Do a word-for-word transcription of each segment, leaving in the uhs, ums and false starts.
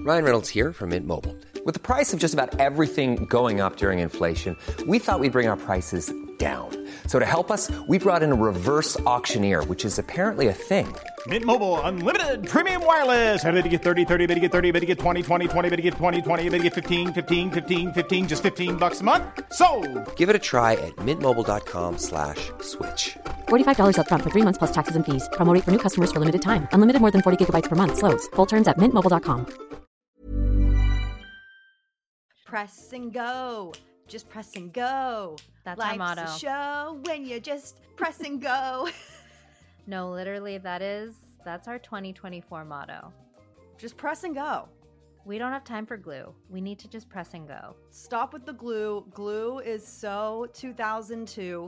Ryan Reynolds here from Mint Mobile. With the price of just about everything going up during inflation, we thought we'd bring our prices down. So to help us, we brought in a reverse auctioneer, which is apparently a thing. Mint Mobile Unlimited Premium Wireless. How to get thirty, thirty, how to get thirty, how to get twenty, twenty, twenty, how to get twenty, twenty, how to get fifteen, fifteen, fifteen, fifteen, just fifteen bucks a month? Sold! Give it a try at mintmobile.com slash switch. forty-five dollars up front for three months plus taxes and fees. Promo rate for new customers for limited time. Unlimited more than forty gigabytes per month. Slows full terms at mint mobile dot com. Press and go. Just press and go. That's Life's our motto. a show when you just press and go. No, literally, that is, that's our twenty twenty-four motto. Just press and go. We don't have time for glue. We need to just press and go. Stop with the glue. Glue is so two thousand two.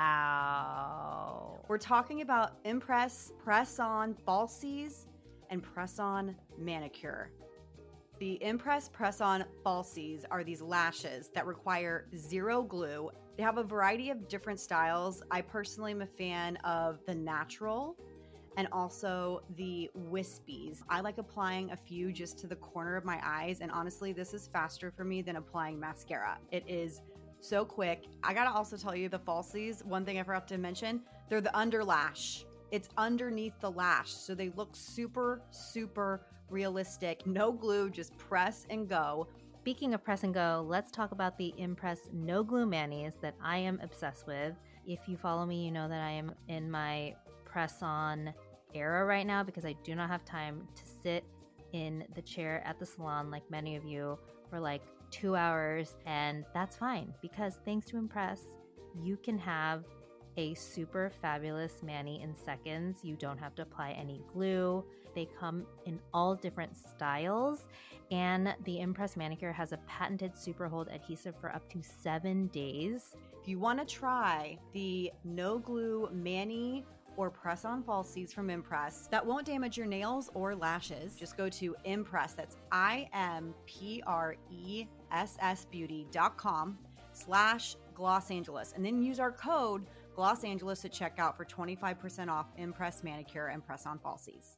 Wow. We're talking about Impress Press-On Falsies and Press-On Manicure. The Impress Press-On Falsies are these lashes that require zero glue. They have a variety of different styles. I personally am a fan of the natural and also the wispies. I like applying a few just to the corner of my eyes, and honestly, this is faster for me than applying mascara. It is so quick. I gotta also tell you, the falsies, one thing I forgot to mention, they're the under lash. It's underneath the lash, so they look super, super realistic. No glue, just press and go. Speaking of press and go, let's talk about the Impress No Glue Manis that I am obsessed with. If you follow me, you know that I am in my press-on era right now because I do not have time to sit in the chair at the salon like many of you for like two hours, and that's fine because thanks to Impress, you can have a super fabulous mani in seconds. You don't have to apply any glue. They come in all different styles, and the Impress Manicure has a patented super hold adhesive for up to seven days. If you want to try the no glue mani or press-on falsies from Impress that won't damage your nails or lashes, just go to Impress. That's I M P R E S S beauty dot com slash Gloss Angeles, and then use our code Gloss Angeles at checkout for twenty-five percent off Impress Manicure and Press-On Falsies.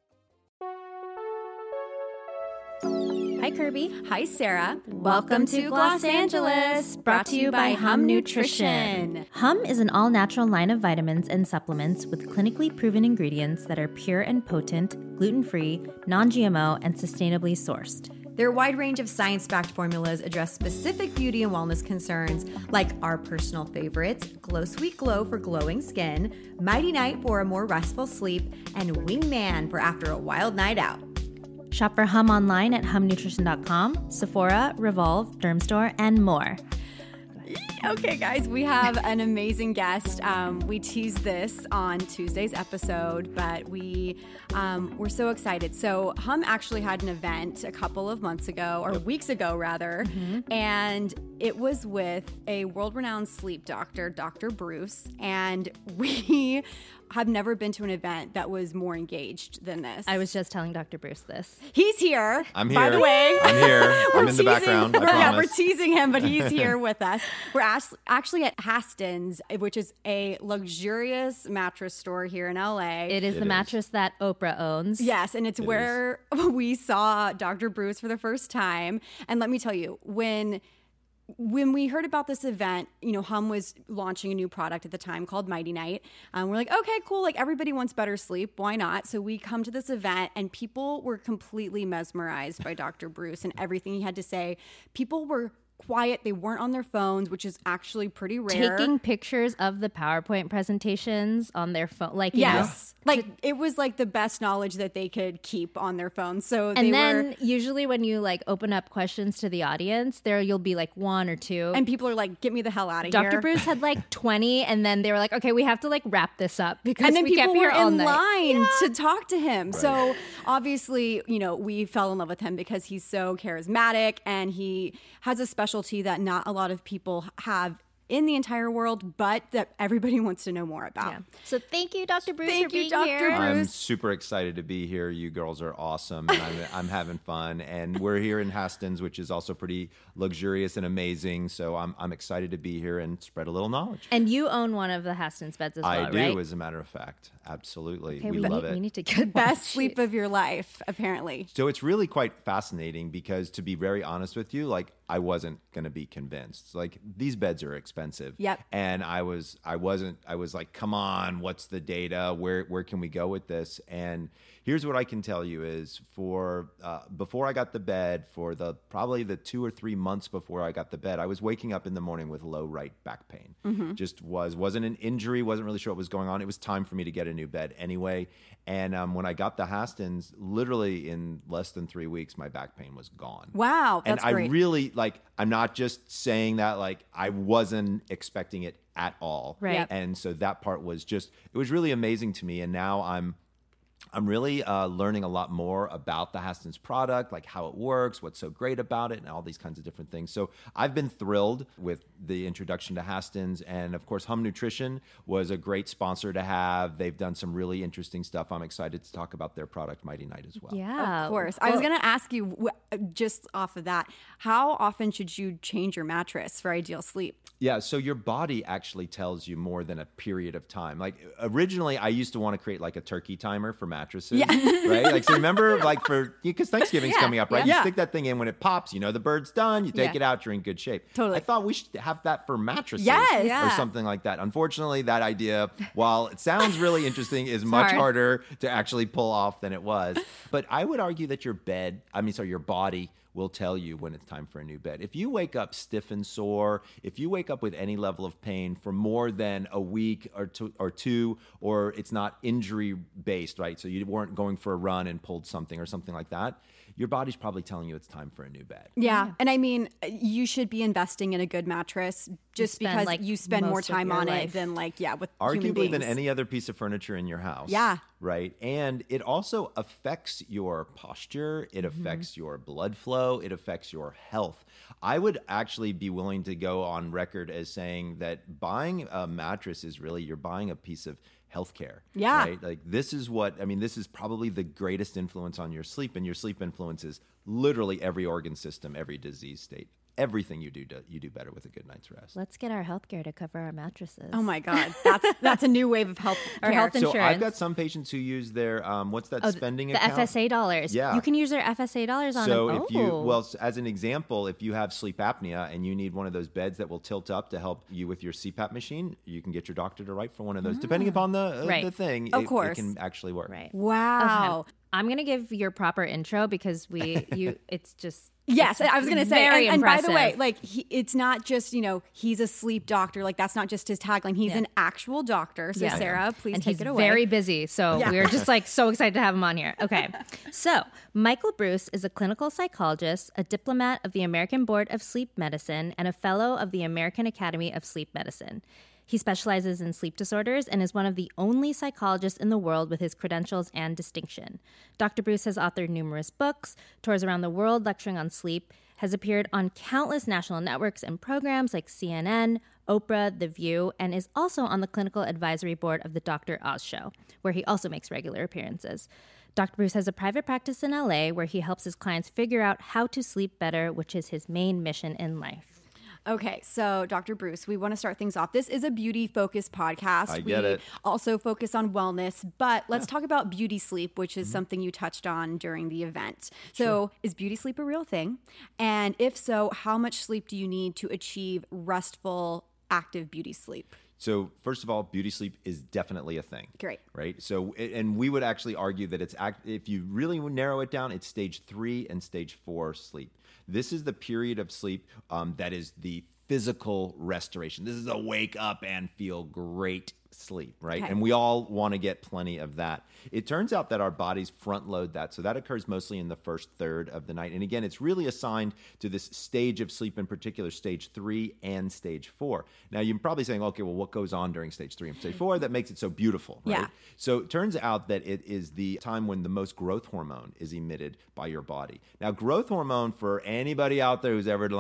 Hi, Kirby. Hi, Sarah. Welcome to Gloss Angeles, brought to you by Hum Nutrition. Hum is an all-natural line of vitamins and supplements with clinically proven ingredients that are pure and potent, gluten-free, non-G M O, and sustainably sourced. Their wide range of science-backed formulas address specific beauty and wellness concerns like our personal favorites, Glow Sweet Glow for glowing skin, Mighty Night for a more restful sleep, and Wingman for after a wild night out. Shop for Hum online at hum nutrition dot com, Sephora, Revolve, Dermstore, and more. Okay, guys, we have an amazing guest. Um, we teased this on Tuesday's episode, but we um, we're so excited. So Hum actually had an event a couple of months ago, or weeks ago, rather, mm-hmm. and it was with a world-renowned sleep doctor, Doctor Bruce, and we have never been to an event that was more engaged than this. I was just telling Doctor Bruce this. He's here. I'm here. By the way. I'm here. I'm in teasing, the background, I we're, yeah, we're promise. teasing him, but he's here with us. We're actually at Haston's, which is a luxurious mattress store here in L A. It is It the is. mattress that Oprah owns. Yes, and it's It where we saw Doctor Bruce for the first time. And let me tell you, when... When we heard about this event, you know, Hum was launching a new product at the time called Mighty Night. Um, we're like, okay, cool. Like, everybody wants better sleep. Why not? So we come to this event, and people were completely mesmerized by Doctor Bruce and everything he had to say. People were quiet. They weren't on their phones, which is actually pretty rare. Taking pictures of the PowerPoint presentations on their phone. Like, you yes. know, Like, it was like the best knowledge that they could keep on their phones. So and they then were, usually when you like open up questions to the audience, there you'll be like one or two. and people are like, get me the hell out of here. Doctor Bruce had like twenty, and then they were like, okay, we have to like wrap this up because and then we people kept were here all in night. line to talk to him. So obviously, you know, we fell in love with him because he's so charismatic and he has a specialty that not a lot of people have in the entire world, but that everybody wants to know more about. Yeah. So thank you, Doctor Bruce, Thank for you, being Doctor here. Bruce. I'm super excited to be here. You girls are awesome, and I'm, I'm having fun. And we're here in Hastings, which is also pretty luxurious and amazing. So I'm I'm excited to be here and spread a little knowledge. And you own one of the Hastings beds as well, I do, right? as a matter of fact. Absolutely. Okay, we, we, love need, it. we need to get Best one. sleep Jeez. of your life, apparently. So it's really quite fascinating because, to be very honest with you, like I wasn't going to be convinced. Like these beds are expensive. Yep. And I was, I wasn't, I was like, come on, what's the data? Where, where can we go with this? And here's what I can tell you is for, uh, before I got the bed, for the, probably the two or three months before I got the bed, I was waking up in the morning with low right back pain. Mm-hmm. Just was, wasn't an injury, wasn't really sure what was going on. It was time for me to get a new bed anyway. And um, when I got the Hastings, literally in less than three weeks, my back pain was gone. Wow, that's and great. I really, like, I'm not just saying that, like, I wasn't expecting it at all. Right. Yep. And so that part was just, it was really amazing to me. And now I'm, I'm really uh, learning a lot more about the Hastings product, like how it works, what's so great about it, and all these kinds of different things. So I've been thrilled with the introduction to Hastings. And of course, Hum Nutrition was a great sponsor to have. They've done some really interesting stuff. I'm excited to talk about their product, Mighty Night, as well. Yeah. Of course. I was going to ask you, wh- just off of that, how often should you change your mattress for ideal sleep? Yeah, so your body actually tells you more than a period of time. Like originally, I used to want to create like a turkey timer for mattresses, Yeah. right? Like, so remember, like for because Thanksgiving's Yeah, coming up, right? yeah. You stick that thing in when it pops. You know the bird's done. You take Yeah. it out. You're in good shape. Totally. I thought we should have that for mattresses, Yes. or Yeah. something like that. Unfortunately, that idea, while it sounds really interesting, is much hard. harder to actually pull off than it was. But I would argue that your bed, I mean, sorry, your body will tell you when it's time for a new bed. If you wake up stiff and sore, if you wake up with any level of pain for more than a week or two, or two, or it's not injury based, right? So you weren't going for a run and pulled something or something like that, your body's probably telling you it's time for a new bed. Yeah. And I mean, you should be investing in a good mattress just spend, because like, you spend more most of time your on life. it than like, yeah, with human Arguably beings. than any other piece of furniture in your house. Yeah. Right. And it also affects your posture. It affects your blood flow. It affects your health. I would actually be willing to go on record as saying that buying a mattress is really, you're buying a piece of healthcare. Yeah. Right? Like this is what, I mean, this is probably the greatest influence on your sleep, and your sleep influences literally every organ system, every disease state. Everything you do, you do better with a good night's rest. Let's get our healthcare to cover our mattresses. Oh my God. That's that's a new wave of health Our care. health So I've insurance. got some patients who use their, um, what's that Oh, spending the account? F S A dollars. Yeah. You can use their F S A dollars on So them. if you, Oh. well, s- as an example, if you have sleep apnea and you need one of those beds that will tilt up to help you with your C PAP machine, you can get your doctor to write for one of those. Depending upon the uh, Right. the thing, Of it, course. it can actually work. Right. Wow. Okay. I'm gonna give your proper intro because we you it's just Yes, it's I was going to say, very and, and by impressive. the way, like he, it's not just, you know, he's a sleep doctor. Like that's not just his tagline. He's Yeah. an actual doctor. So Yeah. Sarah, please and take he's it away. very busy, so Yeah. we're just like so excited to have him on here. Okay, so Michael Bruce is a clinical psychologist, a diplomat of the American Board of Sleep Medicine, and a fellow of the American Academy of Sleep Medicine. He specializes in sleep disorders and is one of the only psychologists in the world with his credentials and distinction. Doctor Bruce has authored numerous books, tours around the world lecturing on sleep, has appeared on countless national networks and programs like C N N, Oprah, The View, and is also on the clinical advisory board of the Doctor Oz Show, where he also makes regular appearances. Doctor Bruce has a private practice in L A where he helps his clients figure out how to sleep better, which is his main mission in life. Okay, so Doctor Bruce, we want to start things off. This is a beauty-focused podcast. I get we it. also focus on wellness, but let's talk about beauty sleep, which is something you touched on during the event. So is beauty sleep a real thing? And if so, how much sleep do you need to achieve restful, active beauty sleep? So first of all, beauty sleep is definitely a thing. Great. Right. So, and we would actually argue that it's, act, if you really narrow it down, it's stage three and stage four sleep. This is the period of sleep um, that is the physical restoration. This is a wake up and feel great sleep, right? Okay. And we all want to get plenty of that. It turns out that our bodies front load that. So that occurs mostly in the first third of the night. And again, it's really assigned to this stage of sleep, in particular, stage three and stage four. Now, you're probably saying, okay, well, what goes on during stage three and stage four that makes it so beautiful, right? Yeah. So it turns out that it is the time when the most growth hormone is emitted by your body. Now, growth hormone, for anybody out there who's ever learned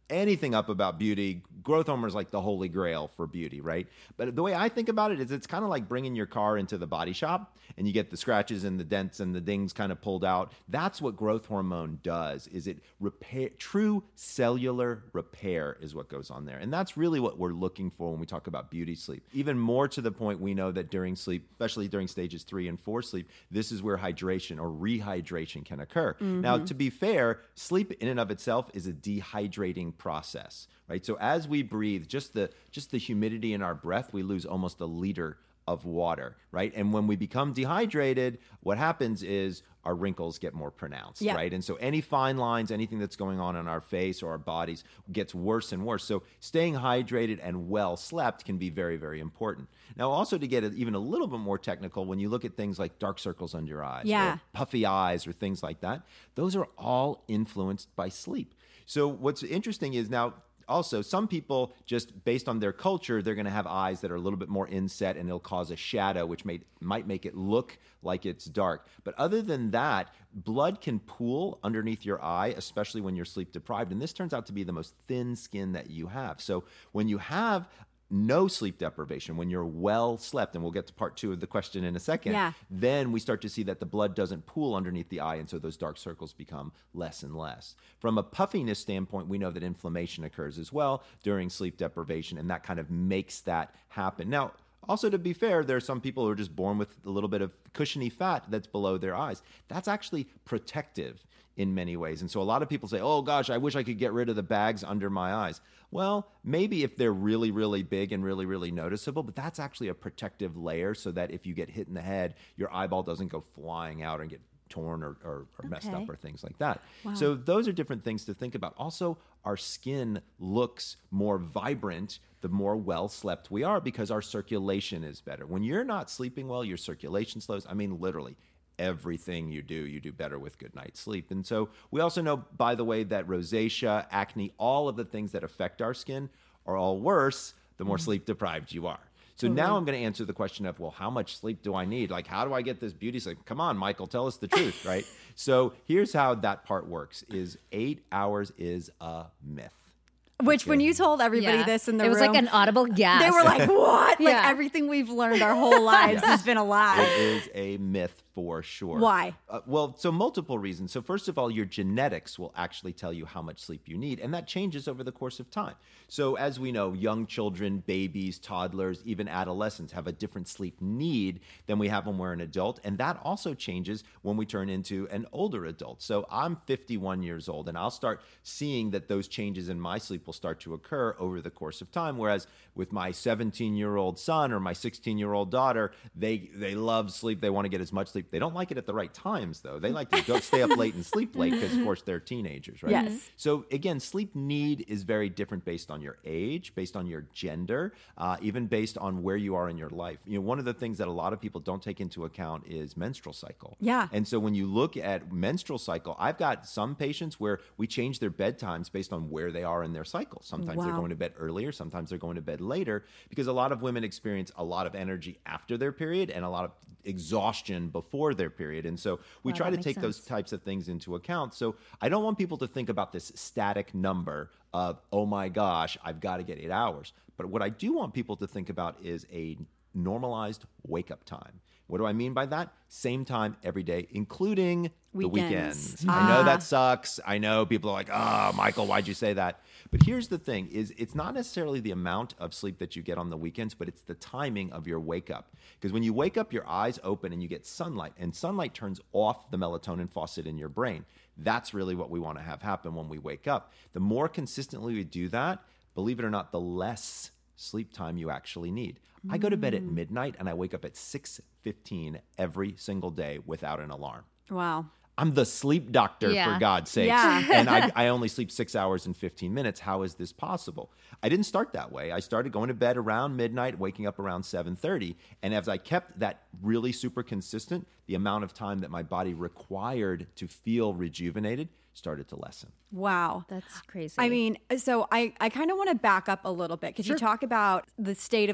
anything up about beauty, growth hormone is like the holy grail for beauty, right? But the way I think about it is it's kind of like bringing your car into the body shop and you get the scratches and the dents and the dings kind of pulled out. That's what growth hormone does, is it repair, true cellular repair is what goes on there. And that's really what we're looking for when we talk about beauty sleep. Even more to the point, we know that during sleep, especially during stages three and four sleep, this is where hydration or rehydration can occur. Mm-hmm. Now, to be fair, sleep in and of itself is a dehydrating process, right? So as we breathe, just the just the humidity in our breath, we lose almost a liter of water, right? And when we become dehydrated, what happens is our wrinkles get more pronounced, yeah. right? And so any fine lines, anything that's going on in our face or our bodies gets worse and worse. So staying hydrated and well slept can be very, very important. Now, also to get even a little bit more technical, when you look at things like dark circles under your eyes, yeah. or puffy eyes or things like that, those are all influenced by sleep. So what's interesting is now, also, some people, just based on their culture, they're going to have eyes that are a little bit more inset and it'll cause a shadow, which may, might make it look like it's dark. But other than that, blood can pool underneath your eye, especially when you're sleep deprived. And this turns out to be the most thin skin that you have. So when you have no sleep deprivation, when you're well slept, and we'll get to part two of the question in a second, yeah. then we start to see that the blood doesn't pool underneath the eye, and so those dark circles become less and less. From a puffiness standpoint, we know that inflammation occurs as well during sleep deprivation, and that kind of makes that happen. Now, also, to be fair, there are some people who are just born with a little bit of cushiony fat that's below their eyes. That's actually protective in many ways. And so a lot of people say, oh gosh, I wish I could get rid of the bags under my eyes. Well, maybe if they're really, really big and really, really noticeable, but that's actually a protective layer so that if you get hit in the head, your eyeball doesn't go flying out and get torn or, or, or messed Okay. up or things like that. Wow. So those are different things to think about. Also, our skin looks more vibrant the more well slept we are because our circulation is better. When you're not sleeping well, your circulation slows. I mean, literally. Everything you do, you do better with good night's sleep. And so we also know, by the way, that rosacea, acne, all of the things that affect our skin are all worse the more mm. sleep deprived you are. So totally. Now I'm going to answer the question of, well, how much sleep do I need? Like, how do I get this beauty sleep? Come on, Michael, tell us the truth, right? So here's how that part works, is eight hours is a myth. Which, okay. when you told everybody Yeah. this in the it was room, like an audible gasp. they were like, what? Like, Yeah. everything we've learned our whole lives Yes. has been a lie. It is a myth for sure. Why? Uh, well, so multiple reasons. So first of all, your genetics will actually tell you how much sleep you need, and that changes over the course of time. So as we know, young children, babies, toddlers, even adolescents have a different sleep need than we have when we're an adult, and that also changes when we turn into an older adult. So I'm fifty-one years old, and I'll start seeing that those changes in my sleep will start to occur over the course of time, whereas with my seventeen-year-old son or my sixteen-year-old daughter, they they love sleep. They want to get as much sleep. They don't like it at the right times, though. They like to go stay up late and sleep late because, of course, they're teenagers, right? Yes. So, again, sleep need is very different based on your age, based on your gender, uh, even based on where you are in your life. You know, one of the things that a lot of people don't take into account is menstrual cycle. Yeah. And so when you look at menstrual cycle, I've got some patients where we change their bedtimes based on where they are in their cycle. Sometimes they're Wow. going to bed earlier, sometimes they're going to bed later, because a lot of women experience a lot of energy after their period and a lot of exhaustion before their period. And so we Wow, try that to makes take those sense. types of things into account. So I don't want people to think about this static number of, oh my gosh, I've got to get eight hours. But what I do want people to think about is a normalized wake up time. What do I mean by that? Same time every day, including the Weekends. weekends. Ah. I know that sucks. I know people are like, oh, Michael, why'd you say that? But here's the thing, is it's not necessarily the amount of sleep that you get on the weekends, but it's the timing of your wake up. Because when you wake up, your eyes open and you get sunlight, and sunlight turns off the melatonin faucet in your brain. That's really what we want to have happen when we wake up. The more consistently we do that, believe it or not, the less sleep time you actually need. I go to bed at midnight and I wake up at six fifteen every single day without an alarm. Wow. I'm the sleep doctor, Yeah. for God's sakes. Yeah. And I, I only sleep six hours and fifteen minutes. How is this possible? I didn't start that way. I started going to bed around midnight, waking up around seven thirty. And as I kept that really super consistent, the amount of time that my body required to feel rejuvenated started to lessen. Wow. That's crazy. I mean, so I, I kind of want to back up a little bit because Sure. you talk about the state of like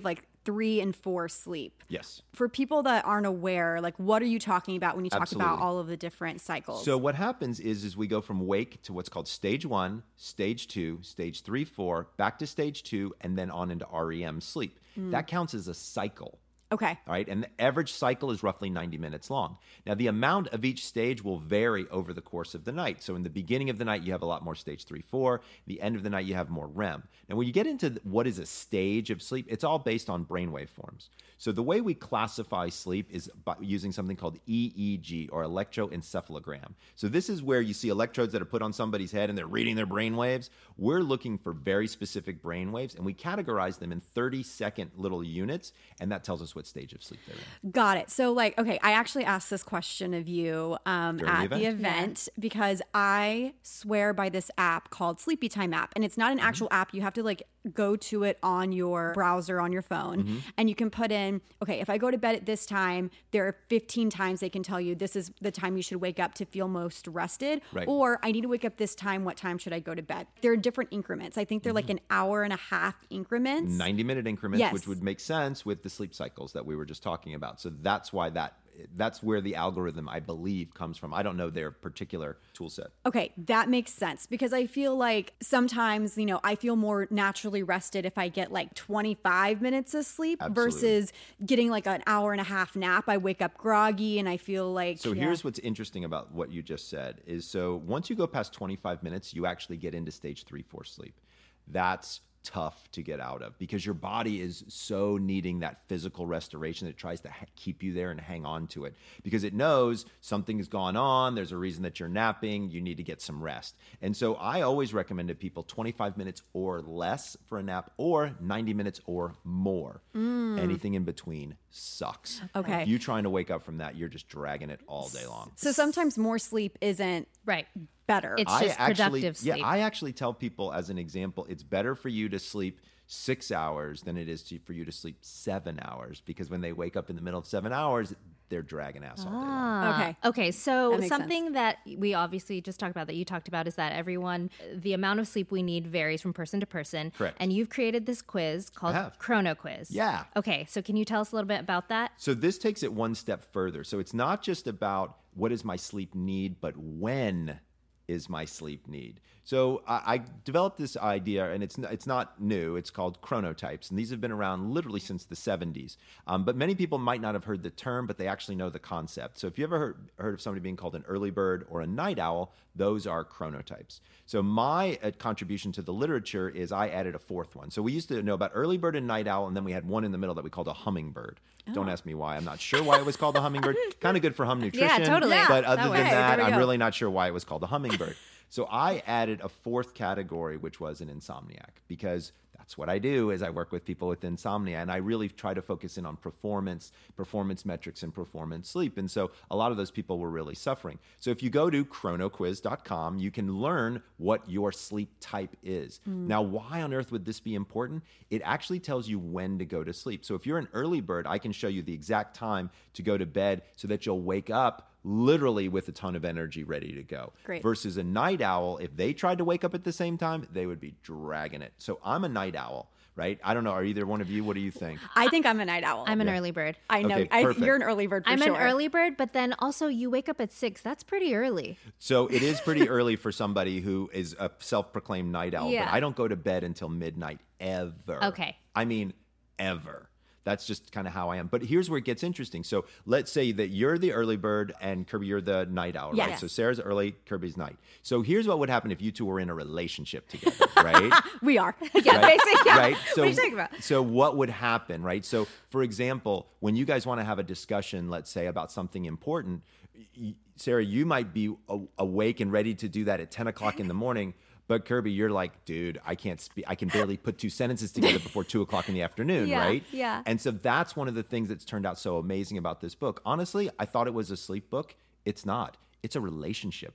three and four sleep. Yes. For people that aren't aware, like what are you talking about when you talk Absolutely. about all of the different cycles? So what happens is, is we go from wake to what's called stage one, stage two, stage three, four, back to stage two, and then on into R E M sleep. Mm. That counts as a cycle. Okay. All right. And the average cycle is roughly ninety minutes long. Now, the amount of each stage will vary over the course of the night. So in the beginning of the night, you have a lot more stage three, four. The end of the night, you have more R E M. Now, when you get into what is a stage of sleep, it's all based on brainwave forms. So the way we classify sleep is by using something called E E G, or electroencephalogram. So this is where you see electrodes that are put on somebody's head and they're reading their brain waves. We're looking for very specific brain waves, and we categorize them in thirty second little units, and that tells us what stage of sleep they're in. Got it. So like, okay, I actually asked this question of you um, at the event, the event yeah. because I swear by this app called Sleepy Time app. And it's not an actual mm-hmm. app. You have to like go to it on your browser on your phone mm-hmm. and you can put in, okay, if I go to bed at this time, there are fifteen times they can tell you this is the time you should wake up to feel most rested. Right. Or I need to wake up this time. What time should I go to bed? There are different increments. I think they're mm-hmm. like an hour and a half increments. ninety minute increments, yes. which would make sense with the sleep cycles that we were just talking about. So that's why that that's where the algorithm, I believe, comes from. I don't know their particular tool set. Okay, that makes sense because I feel like sometimes, you know, I feel more naturally rested if I get like twenty-five minutes of sleep Absolutely. versus getting like an hour and a half nap. I wake up groggy and I feel like... So yeah. here's what's interesting about what you just said is, so once you go past twenty-five minutes, you actually get into stage three, four sleep. That's tough to get out of because your body is so needing that physical restoration that it tries to ha- keep you there and hang on to it because it knows something has gone on. There's a reason that you're napping. You need to get some rest. And so I always recommend to people twenty-five minutes or less for a nap or ninety minutes or more. Mm. Anything in between sucks. Okay. If you trying to wake up from that, you're just dragging it all day long. So sometimes more sleep isn't right. better. It's I just actually, productive sleep. Yeah, I actually tell people as an example, it's better for you to sleep six hours than it is to, for you to sleep seven hours because when they wake up in the middle of seven hours, they're dragging ass all day long. Ah, Okay. Okay. So That makes something sense. that we obviously just talked about that you talked about is that everyone, the amount of sleep we need varies from person to person. Correct. And you've created this quiz called have. Chrono Quiz. Yeah. Okay. So can you tell us a little bit about that? So this takes it one step further. So it's not just about what is my sleep need, but when is my sleep need. So I, I developed this idea, and it's it's not new. It's called chronotypes, and these have been around literally since the seventies. Um, but many people might not have heard the term, but they actually know the concept. So if you ever heard, heard of somebody being called an early bird or a night owl, those are chronotypes. So my uh, contribution to the literature is I added a fourth one. So we used to know about early bird and night owl, and then we had one in the middle that we called a hummingbird. Oh. Don't ask me why. I'm not sure why it was called the hummingbird. Kind of good for hum nutrition. Yeah, totally. But other That than way. that, There we I'm go. really not sure why it was called the hummingbird. So I added a fourth category, which was an insomniac, because that's what I do is I work with people with insomnia, and I really try to focus in on performance, performance metrics, and performance sleep. And so a lot of those people were really suffering. So if you go to chrono quiz dot com, you can learn what your sleep type is. Mm. Now, why on earth would this be important? It actually tells you when to go to sleep. So if you're an early bird, I can show you the exact time to go to bed so that you'll wake up literally with a ton of energy ready to go. Great. Versus a night owl, if they tried to wake up at the same time, they would be dragging it. So I'm a night owl, right? I don't know. Are either one of you? What do you think? I think I'm a night owl. I'm an Yeah. early bird. I know. Okay, I, perfect. you're an early bird for I'm sure. an early bird, but then also you wake up at six. That's pretty early. So it is pretty early for somebody who is a self-proclaimed night owl, Yeah. but I don't go to bed until midnight ever. Okay. I mean, ever. That's just kind of how I am. But here's where it gets interesting. So let's say that you're the early bird and Kirby, you're the night owl, right? Yes. So Sarah's early, Kirby's night. So here's what would happen if you two were in a relationship together, right? We are. Yeah, Right? basically. Yeah. Right? So, what are you talking about? So what would happen, right? So for example, when you guys want to have a discussion, let's say about something important, y- Sarah, you might be a- awake and ready to do that at ten o'clock in the morning. But Kirby, you're like, dude, I can't speak. I can barely put two sentences together before two o'clock in the afternoon, Yeah, right? yeah. And so that's one of the things that's turned out so amazing about this book. Honestly, I thought it was a sleep book. It's not. It's a relationship book.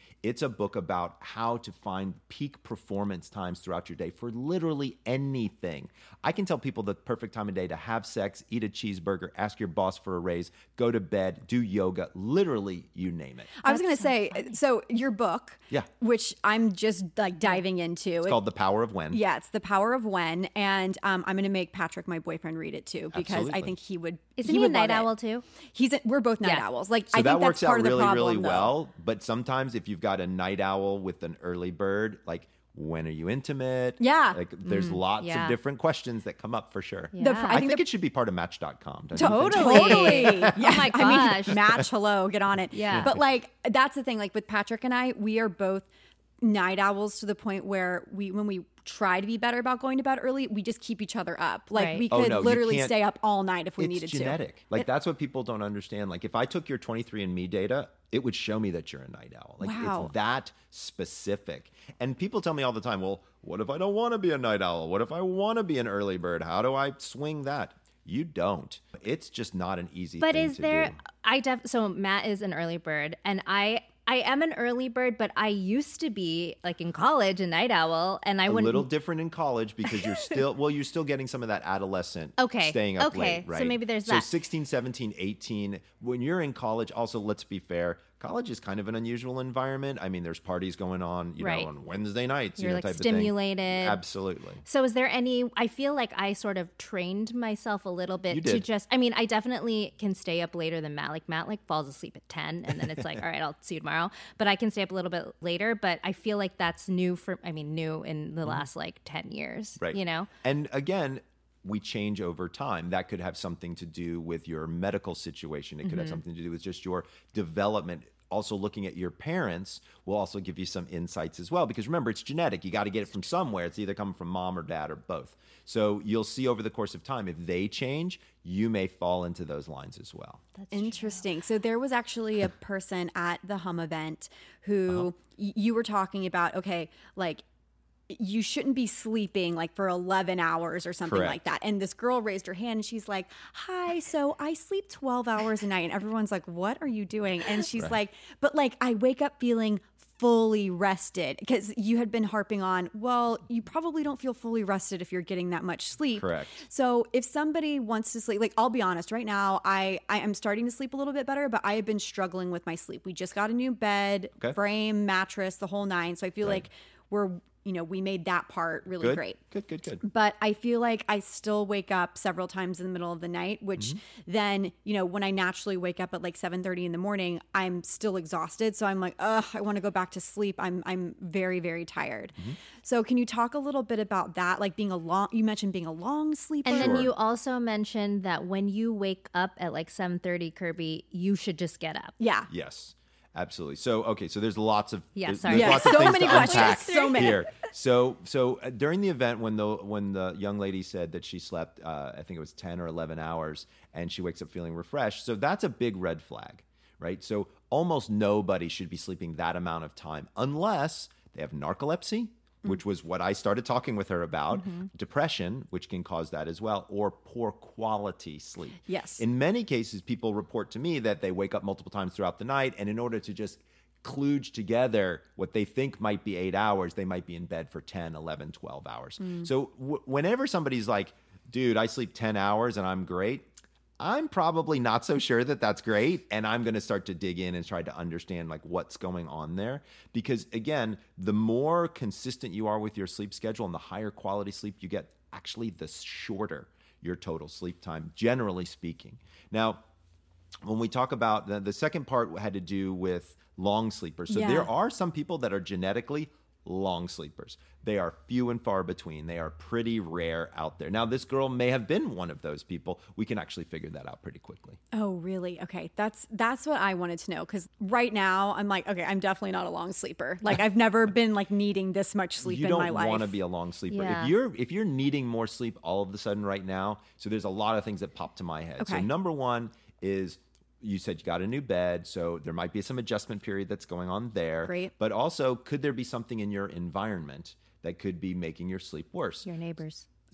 It's a book about how to find peak performance times throughout your day for literally anything. I can tell people the perfect time of day to have sex, eat a cheeseburger, ask your boss for a raise, go to bed, do yoga, literally you name it. I was going to say, so your book, Yeah. which I'm just like diving into. It's called The Power of When. Yeah, it's The Power of When. And um, I'm going to make Patrick, my boyfriend, read it too, because Absolutely. I think he would. Isn't he he a would night love it. owl too? He's a, we're both night Yeah. owls. Like So I that think that's works out part of the really, problem, really though. well. But sometimes if you've got a night owl with an early bird, like when are you intimate? Yeah. Like there's lots yeah. of different questions that come up for sure. Yeah. The, I I I think, think the, it should be part of Match dot com. don't you think? Totally. Totally. Yeah, Oh my I mean, gosh. match, hello, get on it. Yeah. But like, that's the thing. Like with Patrick and I, we are both night owls to the point where we, when we try to be better about going to bed early, we just keep each other up. Like Right. we Oh, could no, you literally can't- stay up all night if we It's needed genetic. to. Like that's what people don't understand. Like if I took your twenty-three and me data, it would show me that you're a night owl. Like Wow. it's that specific. And people tell me all the time, well, what if I don't want to be a night owl? What if I want to be an early bird? How do I swing that? You don't. It's just not an easy But thing is to there? do. I def. So Matt is an early bird, and I. I am an early bird, but I used to be like in college a night owl, and I A wouldn't. little different in college because you're still, well, you're still getting some of that adolescent Okay, staying up okay. late, So right? maybe there's so that. sixteen, seventeen, eighteen, when you're in college, also, let's be fair, college is kind of an unusual environment. I mean, there's parties going on, you Right. know, on Wednesday nights, You're you know, like type of stimulated. thing. Absolutely. So is there any, I feel like I sort of trained myself a little bit You to did. just, I mean, I definitely can stay up later than Matt. Like Matt like falls asleep at ten and then it's like, all right, I'll see you tomorrow. But I can stay up a little bit later, but I feel like that's new for, I mean, new in the last like ten years, Mm-hmm. Right. you know? And again, we change over time. That could have something to do with your medical situation. It could Mm-hmm. have something to do with just your development. Also, looking at your parents will also give you some insights as well. Because remember, it's genetic. You got to get it from somewhere. It's either coming from mom or dad or both. So you'll see over the course of time, if they change, you may fall into those lines as well. Interesting. So there was actually a person at the Hum event who Uh-huh. y- you were talking about, okay, like you shouldn't be sleeping like for eleven hours or something Correct. like that. And this girl raised her hand and she's like, hi, so I sleep twelve hours a night. And everyone's like, what are you doing? And she's like, but like I wake up feeling fully rested, because you had been harping on, well, you probably don't feel fully rested if you're getting that much sleep. Correct. So if somebody wants to sleep, like I'll be honest, right now I I am starting to sleep a little bit better, but I have been struggling with my sleep. We just got a new bed, Okay. frame, mattress, the whole nine. So I feel Right. like we're, you know, we made that part really Good. great. Good, good, good. But I feel like I still wake up several times in the middle of the night, which Mm-hmm. then, you know, when I naturally wake up at like seven thirty in the morning, I'm still exhausted. So I'm like, ugh, I want to go back to sleep. I'm I'm very, very tired. Mm-hmm. So can you talk a little bit about that? Like being a long, you mentioned being a long sleeper. And then Sure. you also mentioned that when you wake up at like seven thirty, Kirby, you should just get up. yeah. Yes, absolutely. So, okay, so there's lots of Yeah, there's, sorry. there's Yeah, lots of so things many to questions. unpack So many. here. So, so uh, during the event when the when the young lady said that she slept, uh, I think it was ten or eleven hours, and she wakes up feeling refreshed. So that's a big red flag, right? So almost nobody should be sleeping that amount of time unless they have narcolepsy, which was what I started talking with her about, depression, which can cause that as well, or poor quality sleep. Yes. In many cases, people report to me that they wake up multiple times throughout the night, and in order to just kludge together what they think might be eight hours, they might be in bed for ten, eleven, twelve hours. So w- whenever somebody's like, dude, I sleep ten hours and I'm great, I'm probably not so sure that that's great. And I'm going to start to dig in and try to understand like what's going on there. Because again, the more consistent you are with your sleep schedule and the higher quality sleep you get, actually the shorter your total sleep time, generally speaking. Now, when we talk about the, the second part had to do with long sleepers. So Yeah. there are some people that are genetically long sleepers. They are few and far between. They are pretty rare out there. Now, this girl may have been one of those people. We can actually figure that out pretty quickly. Oh, really? Okay. That's that's what I wanted to know, because right now I'm like, okay, I'm definitely not a long sleeper. Like I've never been like needing this much sleep You in my don't life. want to be a long sleeper. Yeah. If you're if you're needing more sleep all of a sudden right now, so there's a lot of things that pop to my head. So Okay. number one is, you said you got a new bed, so there might be some adjustment period that's going on there. Great. But also, could there be something in your environment that could be making your sleep worse? Your neighbors.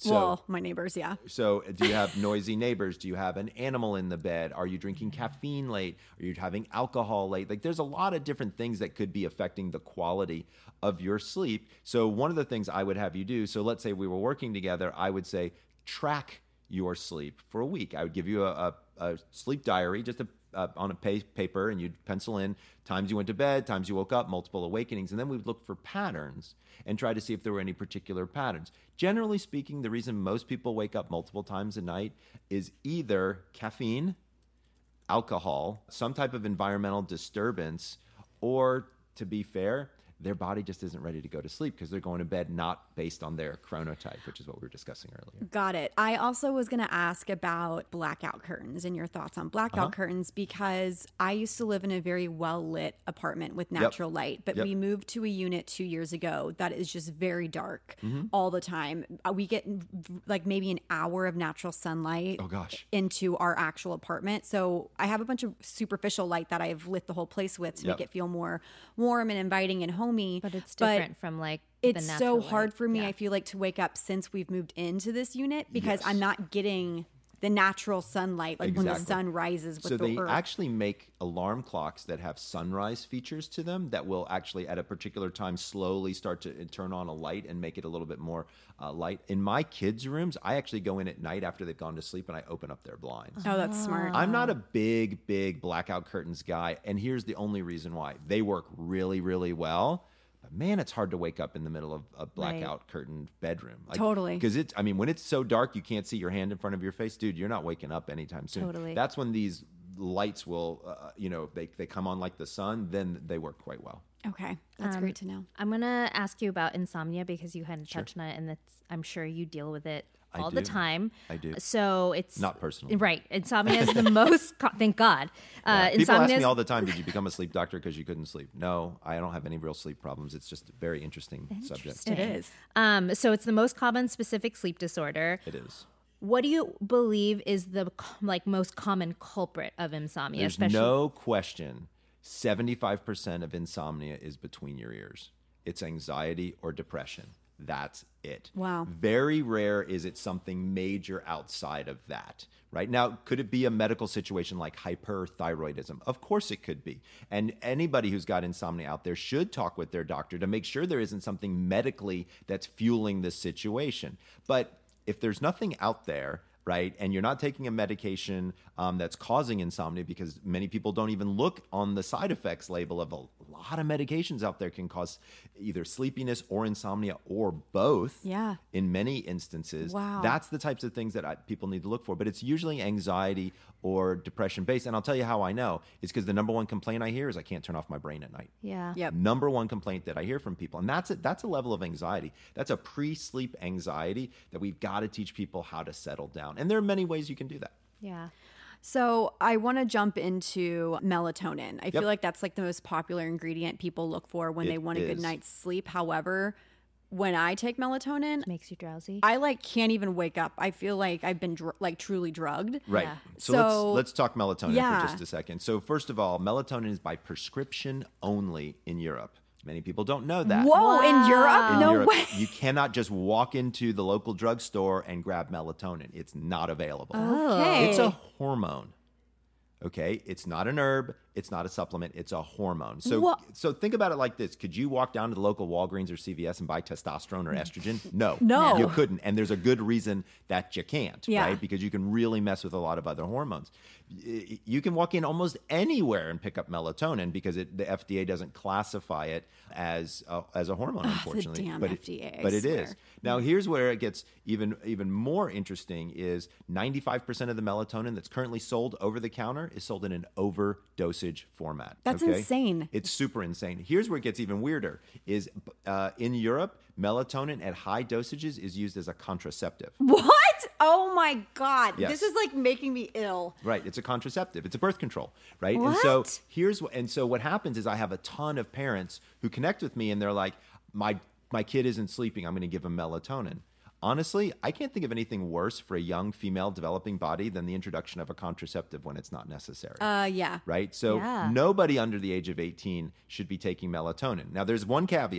So, well, my neighbors, yeah. So do you have noisy neighbors? Do you have an animal in the bed? Are you drinking caffeine late? Are you having alcohol late? Like there's a lot of different things that could be affecting the quality of your sleep. So one of the things I would have you do, so let's say we were working together, I would say track your sleep for a week. I would give you a, a, a sleep diary, just a Uh, on a pa- paper, and you'd pencil in times you went to bed, times you woke up, multiple awakenings, and then we'd look for patterns and try to see if there were any particular patterns. Generally speaking, the reason most people wake up multiple times a night is either caffeine, alcohol, some type of environmental disturbance, or, to be fair, their body just isn't ready to go to sleep because they're going to bed not based on their chronotype, which is what we were discussing earlier. Got it. I also was going to ask about blackout curtains and your thoughts on blackout Uh-huh. curtains, because I used to live in a very well-lit apartment with natural light, but Yep. we moved to a unit two years ago that is just very dark Mm-hmm. all the time. Uh, We get like maybe an hour of natural sunlight Oh, gosh. into our actual apartment. So I have a bunch of superficial light that I've lit the whole place with to Yep. make it feel more warm and inviting and homey. But it's different from like the It's so natural hard light. for me, Yeah. I feel like, to wake up since we've moved into this unit because Yes. I'm not getting the natural sunlight, like when the Exactly. sun rises with So the they earth. actually make alarm clocks that have sunrise features to them that will actually at a particular time slowly start to turn on a light and make it a little bit more uh, light. In my kids' rooms, I actually go in at night after they've gone to sleep and I open up their blinds. Oh, that's smart. I'm not a big, big blackout curtains guy, and here's the only reason why. They work really, really well. But man, it's hard to wake up in the middle of a blackout curtain bedroom. Like, Totally. Because it's, I mean, when it's so dark you can't see your hand in front of your face, dude, you're not waking up anytime soon. Totally. That's when these lights will, uh, you know, they, they come on like the sun, then they work quite well. Okay, that's Um, great to know. I'm gonna ask you about insomnia because you hadn't touched on it, and that's, I'm sure you deal with it I all the do. time. I do. So it's Not personally. right? Insomnia is the most. Co- thank God. Uh, People insomnia ask me is- all the time, did you become a sleep doctor because you couldn't sleep? No, I don't have any real sleep problems. It's just a very interesting subject. It is. Um, so it's the most common specific sleep disorder. It is. What do you believe is the co- like most common culprit of insomnia? There's especially no question seventy-five percent of insomnia is between your ears. It's anxiety or depression. That's it. Wow. Very rare is it something major outside of that, right? Now, could it be a medical situation like hyperthyroidism? Of course it could be. And anybody who's got insomnia out there should talk with their doctor to make sure there isn't something medically that's fueling this situation. But if there's nothing out there, right, and you're not taking a medication um, that's causing insomnia, because many people don't even look on the side effects label of a lot of medications out there can cause either sleepiness or insomnia or both. Yeah. In many instances. Wow. That's the types of things that I, people need to look for. But it's usually anxiety or depression based. And I'll tell you how I know. It's because the number one complaint I hear is I can't turn off my brain at night. Yeah. Yep. Number one complaint that I hear from people. And that's a, that's a level of anxiety. That's a pre-sleep anxiety that we've got to teach people how to settle down. And there are many ways you can do that. Yeah. So I want to jump into melatonin. I feel Yep. like that's like the most popular ingredient people look for when It they want a good is. night's sleep. However, when I take melatonin, Makes you drowsy. I like can't even wake up. I feel like I've been dr- like truly drugged. Right. Yeah. So, So- let's let's talk melatonin Yeah. for just a second. So first of all, melatonin is by prescription only in Europe. Many people don't know that. Whoa, in Europe? In No Europe, way. you cannot just walk into the local drugstore and grab melatonin. It's not available. Okay. It's a hormone. Okay, it's not an herb. It's not a supplement. It's a hormone. So, Wha- so think about it like this: could you walk down to the local Walgreens or C V S and buy testosterone or estrogen? No, No. you couldn't. And there's a good reason that you can't, Yeah. right? Because you can really mess with a lot of other hormones. Y- You can walk in almost anywhere and pick up melatonin because it, the F D A doesn't classify it as a, as a hormone, unfortunately. damn but F D A, I It, but it swear. is. Now, here's where it gets even even more interesting: is ninety-five percent of the melatonin that's currently sold over the counter is sold in an overdosage format. That's okay? insane. It's super insane. Here's where it gets even weirder: is uh, in Europe, melatonin at high dosages is used as a contraceptive. What? Oh my God. Yes. This is like making me ill. Right, it's a contraceptive. It's a birth control, right? And so What? here's what and so what happens is I have a ton of parents who connect with me and they're like, my my kid isn't sleeping. I'm going to give him melatonin. Honestly, I can't think of anything worse for a young female developing body than the introduction of a contraceptive when it's not necessary. Uh, yeah. Right? So Yeah. nobody under the age of eighteen should be taking melatonin. Now, there's one caveat.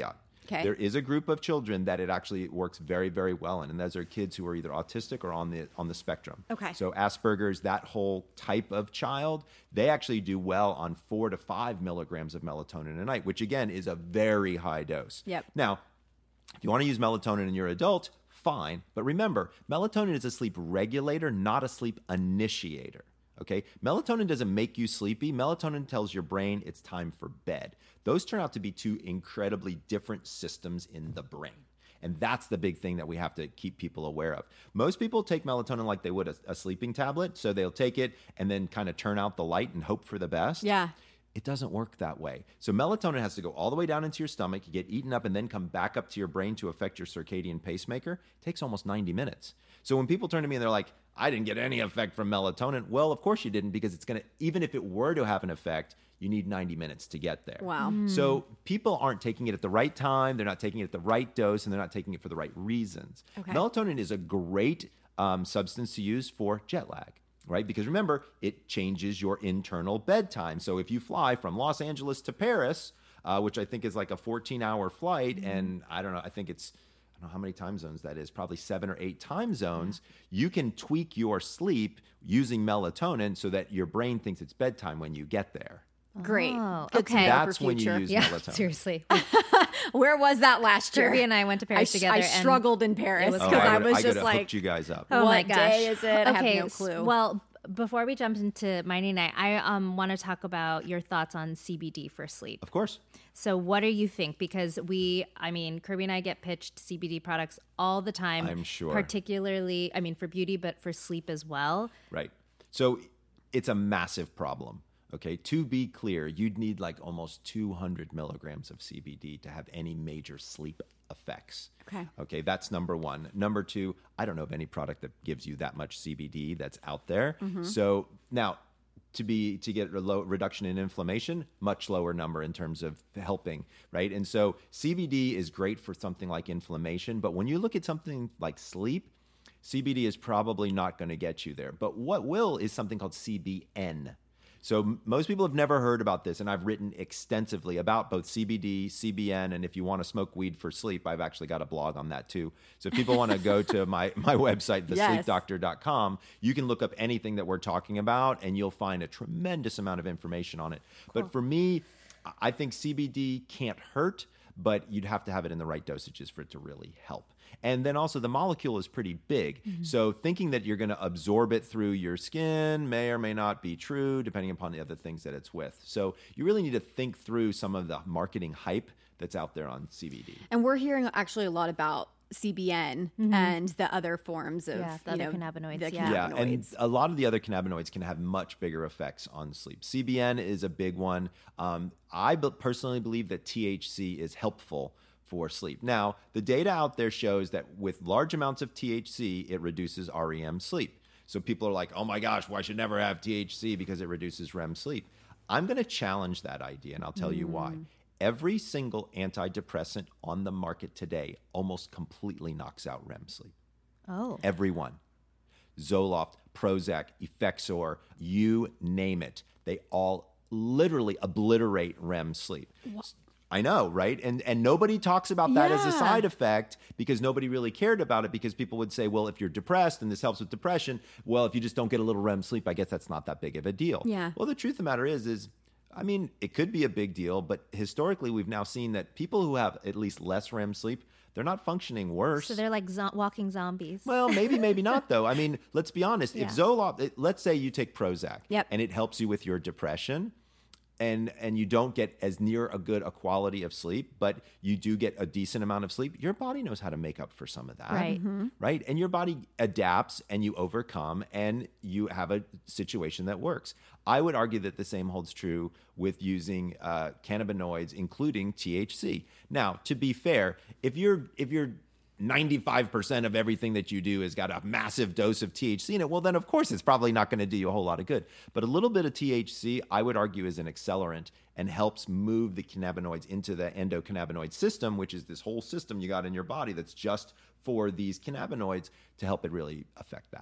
Okay. There is a group of children that it actually works very, very well in, and those are kids who are either autistic or on the on the spectrum. Okay. So Asperger's, that whole type of child, they actually do well on four to five milligrams of melatonin a night, which again is a very high dose. Yep. Now, if you want to use melatonin in your adult, fine. But remember, melatonin is a sleep regulator, not a sleep initiator. Okay? Melatonin doesn't make you sleepy. Melatonin tells your brain it's time for bed. Those turn out to be two incredibly different systems in the brain. And that's the big thing that we have to keep people aware of. Most people take melatonin like they would a, a sleeping tablet. So they'll take it and then kind of turn out the light and hope for the best. Yeah. It doesn't work that way. So melatonin has to go all the way down into your stomach, get eaten up, and then come back up to your brain to affect your circadian pacemaker. It takes almost ninety minutes. So when people turn to me and they're like, I didn't get any effect from melatonin. Well, of course you didn't, because it's going to, even if it were to have an effect, you need ninety minutes to get there. Wow. So people aren't taking it at the right time. They're not taking it at the right dose, and they're not taking it for the right reasons. Okay. Melatonin is a great um, substance to use for jet lag. Right? Because remember, it changes your internal bedtime. So if you fly from Los Angeles to Paris, uh, which I think is like a fourteen hour flight, mm-hmm. and I don't know, I think it's, I don't know how many time zones that is, probably seven or eight time zones, you can tweak your sleep using melatonin so that your brain thinks it's bedtime when you get there. Great. Oh, Good to okay. know That's for when you future. use Yeah, melatonin. seriously. Where was that last year? Kirby and I went to Paris I, together. I and struggled in Paris was Oh, because I, I, would, was I just could like, hooked you guys up. Oh what my gosh. day is it? I Okay, have no s- clue. Well, before we jump into Mighty Night, I um, want to talk about your thoughts on C B D for sleep. Of course. So what do you think? Because we, I mean, Kirby and I get pitched C B D products all the time. I'm sure. Particularly, I mean, for beauty, but for sleep as well. Right. So it's a massive problem. Okay. To be clear, you'd need like almost two hundred milligrams of C B D to have any major sleep effects. Okay. Okay. That's number one. Number two, I don't know of any product that gives you that much C B D that's out there. Mm-hmm. So now, to be to get a low reduction in inflammation, much lower number in terms of helping, right? And so C B D is great for something like inflammation, but when you look at something like sleep, C B D is probably not going to get you there. But what will is something called C B N. So m- most people have never heard about this, and I've written extensively about both C B D, C B N, and if you want to smoke weed for sleep, I've actually got a blog on that too. So if people want to go to my, my website, the sleep doctor dot com, you can look up anything that we're talking about, and you'll find a tremendous amount of information on it. Cool. But for me, I think C B D can't hurt, but you'd have to have it in the right dosages for it to really help. And then also the molecule is pretty big. Mm-hmm. So thinking that you're going to absorb it through your skin may or may not be true, depending upon the other things that it's with. So you really need to think through some of the marketing hype that's out there on C B D. And we're hearing actually a lot about C B N mm-hmm. and the other forms of yeah, the you other know, cannabinoids. the Yeah. Yeah, and cannabinoids. a lot of the other cannabinoids can have much bigger effects on sleep. C B N is a big one. Um, I be- personally believe that T H C is helpful for sleep. Now, the data out there shows that with large amounts of T H C, it reduces R E M sleep. So people are like, oh my gosh, well, I should never have T H C because it reduces R E M sleep. I'm going to challenge that idea, and I'll tell mm. you why. Every single antidepressant on the market today almost completely knocks out R E M sleep. Oh. Every one. Zoloft, Prozac, Effexor, you name it. They all literally obliterate R E M sleep. What? I know, right? And and nobody talks about that yeah. as a side effect because nobody really cared about it, because people would say, well, if you're depressed and this helps with depression, well, if you just don't get a little R E M sleep, I guess that's not that big of a deal. Yeah. Well, the truth of the matter is, is I mean, it could be a big deal, but historically we've now seen that people who have at least less R E M sleep, they're not functioning worse. So they're like zo- walking zombies. Well, maybe, maybe not, though. I mean, let's be honest. Yeah. If Zoloft, let's say you take Prozac yep. and it helps you with your depression, and and you don't get as near a good a quality of sleep, but you do get a decent amount of sleep, your body knows how to make up for some of that. Right. Mm-hmm. Right? And your body adapts and you overcome and you have a situation that works. I would argue that the same holds true with using uh, cannabinoids, including T H C. Now, to be fair, if you're if you're ninety-five percent of everything that you do has got a massive dose of T H C in it, well, then of course it's probably not going to do you a whole lot of good. But a little bit of T H C, I would argue, is an accelerant and helps move the cannabinoids into the endocannabinoid system, which is this whole system you got in your body that's just for these cannabinoids to help it really affect that.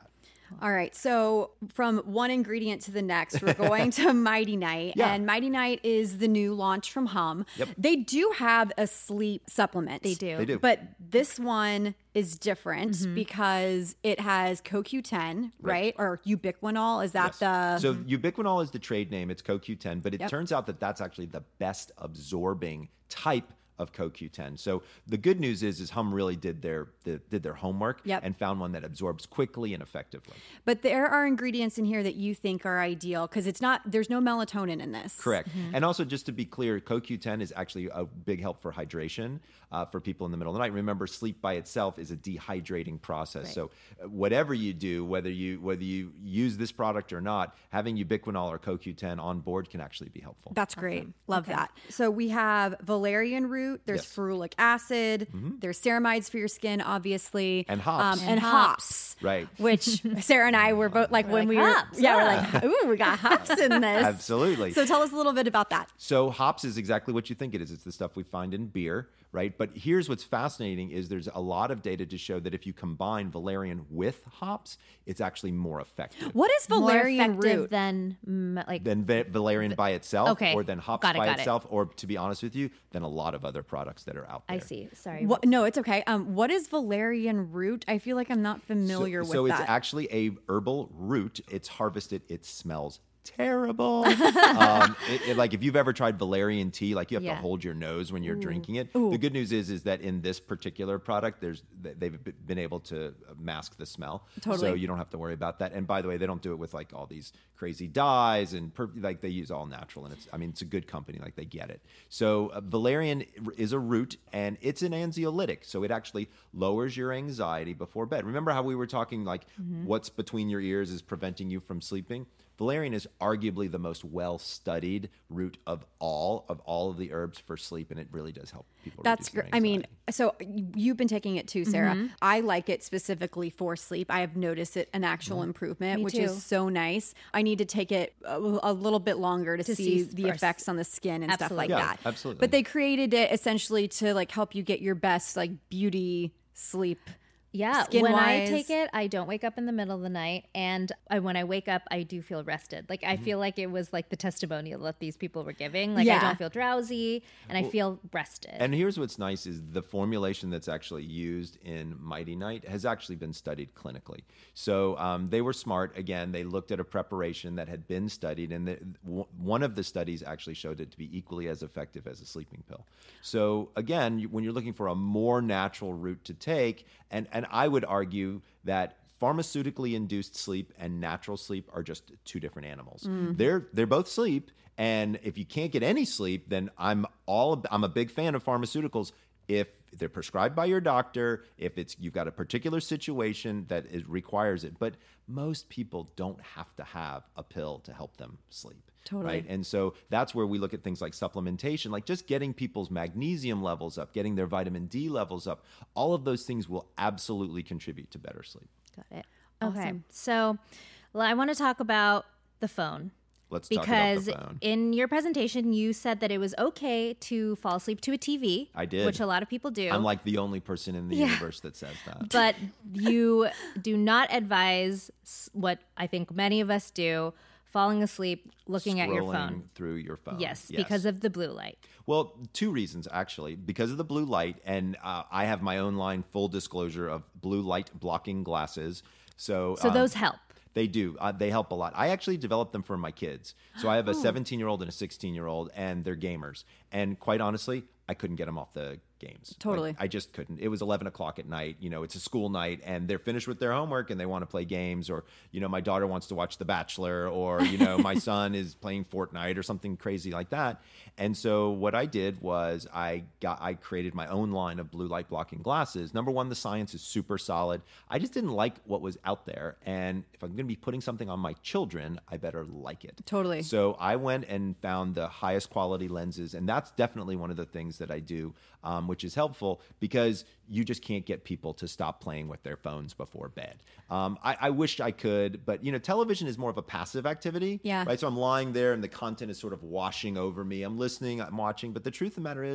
All right. So from one ingredient to the next, we're going to Mighty Night. Yeah. And Mighty Night is the new launch from Hum. Yep. They do have a sleep supplement. They do. They do. But this one is different Mm-hmm. because it has Co Q ten, right? Or ubiquinol. Is that Yes. the... So ubiquinol is the trade name. It's Co Q ten, but it Yep. turns out that that's actually the best absorbing type of Co Q ten. So the good news is, is Hum really did their did, did their homework Yep. and found one that absorbs quickly and effectively. But there are ingredients in here that you think are ideal because it's not, there's no melatonin in this. Correct. And also, just to be clear, Co Q ten is actually a big help for hydration uh, for people in the middle of the night. Remember, sleep by itself is a dehydrating process. Right. So uh, whatever you do, whether you whether you use this product or not, having ubiquinol or Co Q ten on board can actually be helpful. That's great. Love that. So we have valerian root. There's Yes. ferulic acid. There's ceramides for your skin, obviously. And hops. Um, and And hops. Right. Which Sarah and I were both like when like, we were, hops, yeah, we're like, ooh, we got hops in this. Absolutely. So tell us a little bit about that. So hops is exactly what you think it is. It's the stuff we find in beer, right? But here's what's fascinating is there's a lot of data to show that if you combine valerian with hops, it's actually more effective What is More valerian effective root? than mm, like than va- valerian by itself, Okay. or than hops Got it, by got it. itself, or to be honest with you, than a lot of other products that are out there. I see. Sorry. What, no, it's okay. Um, what is valerian root? I feel like I'm not familiar so, with so that. it's actually a herbal root. It's harvested. It smells terrible. um, it, it- like if you've ever tried valerian tea, like you have Yeah. to hold your nose when you're drinking it. The good news is, is that in this particular product, there's they've been able to mask the smell, Totally. so you don't have to worry about that. And by the way, they don't do it with like all these crazy dyes and per- like they use all natural. And it's I mean it's a good company, like they get it. So uh, valerian is a root and it's an anxiolytic, so it actually lowers your anxiety before bed. Remember how we were talking like what's between your ears is preventing you from sleeping? Valerian is arguably the most well-studied root of all of all of the herbs for sleep, and it really does help people. That's reduce their great. I mean, anxiety. so you've been taking it too, Sarah. I like it specifically for sleep. I have noticed it an actual improvement, Me which too. is so nice. I need to take it a, a little bit longer to, To see, see the first. effects on the skin and stuff Absolutely. like Yeah, that. absolutely. But they created it essentially to like help you get your best like beauty sleep. Yeah, Skin-wise. when I take it, I don't wake up in the middle of the night, and I, when I wake up, I do feel rested. Like I feel like it was like the testimonial that these people were giving. Like Yeah. I don't feel drowsy, and I feel rested. And here's what's nice is the formulation that's actually used in Mighty Night has actually been studied clinically. So um, they were smart. Again, they looked at a preparation that had been studied, and the, w- one of the studies actually showed it to be equally as effective as a sleeping pill. So again, you, when you're looking for a more natural route to take, and, and I would argue that pharmaceutically induced sleep and natural sleep are just two different animals. They're they're both sleep, and if you can't get any sleep, then I'm all I'm a big fan of pharmaceuticals if they're prescribed by your doctor, if it's you've got a particular situation that it requires it. But most people don't have to have a pill to help them sleep. Totally. Right? And so that's where we look at things like supplementation, like just getting people's magnesium levels up, getting their vitamin D levels up. All of those things will absolutely contribute to better sleep. Got it. Okay, so well, I want to talk about the phone. Let's Because talk about the phone. in your presentation, you said that it was okay to fall asleep to a T V. I did. Which a lot of people do. I'm like the only person in the Yeah. universe that says that. But you do not advise s- what I think many of us do, falling asleep looking at your Scrolling phone. through your phone. Yes, because of the blue light. Well, two reasons actually. Because of the blue light, and uh, I have my own line, full disclosure, of blue light blocking glasses. So, So um, those help. They do. Uh, they help a lot. I actually developed them for my kids. So I have a seventeen-year-old and a sixteen-year-old, and they're gamers. And quite honestly, I couldn't get them off the games. Totally. Like, I just couldn't. It was eleven o'clock at night. You know, it's a school night, and they're finished with their homework, and they want to play games. Or, you know, my daughter wants to watch The Bachelor, or, you know, my son is playing Fortnite or something crazy like that. And so what I did was I got I created my own line of blue light blocking glasses. Number one, the science is super solid. I just didn't like what was out there. And if I'm going to be putting something on my children, I better like it. Totally. So I went and found the highest quality lenses. And that's definitely one of the things that I do, um, which is helpful because you just can't get people to stop playing with their phones before bed. Um, I, I wish I could, but, you know, television is more of a passive activity. Yeah. Right. So I'm lying there and the content is sort of washing over me. I'm listening, I'm watching. But the truth of the matter is,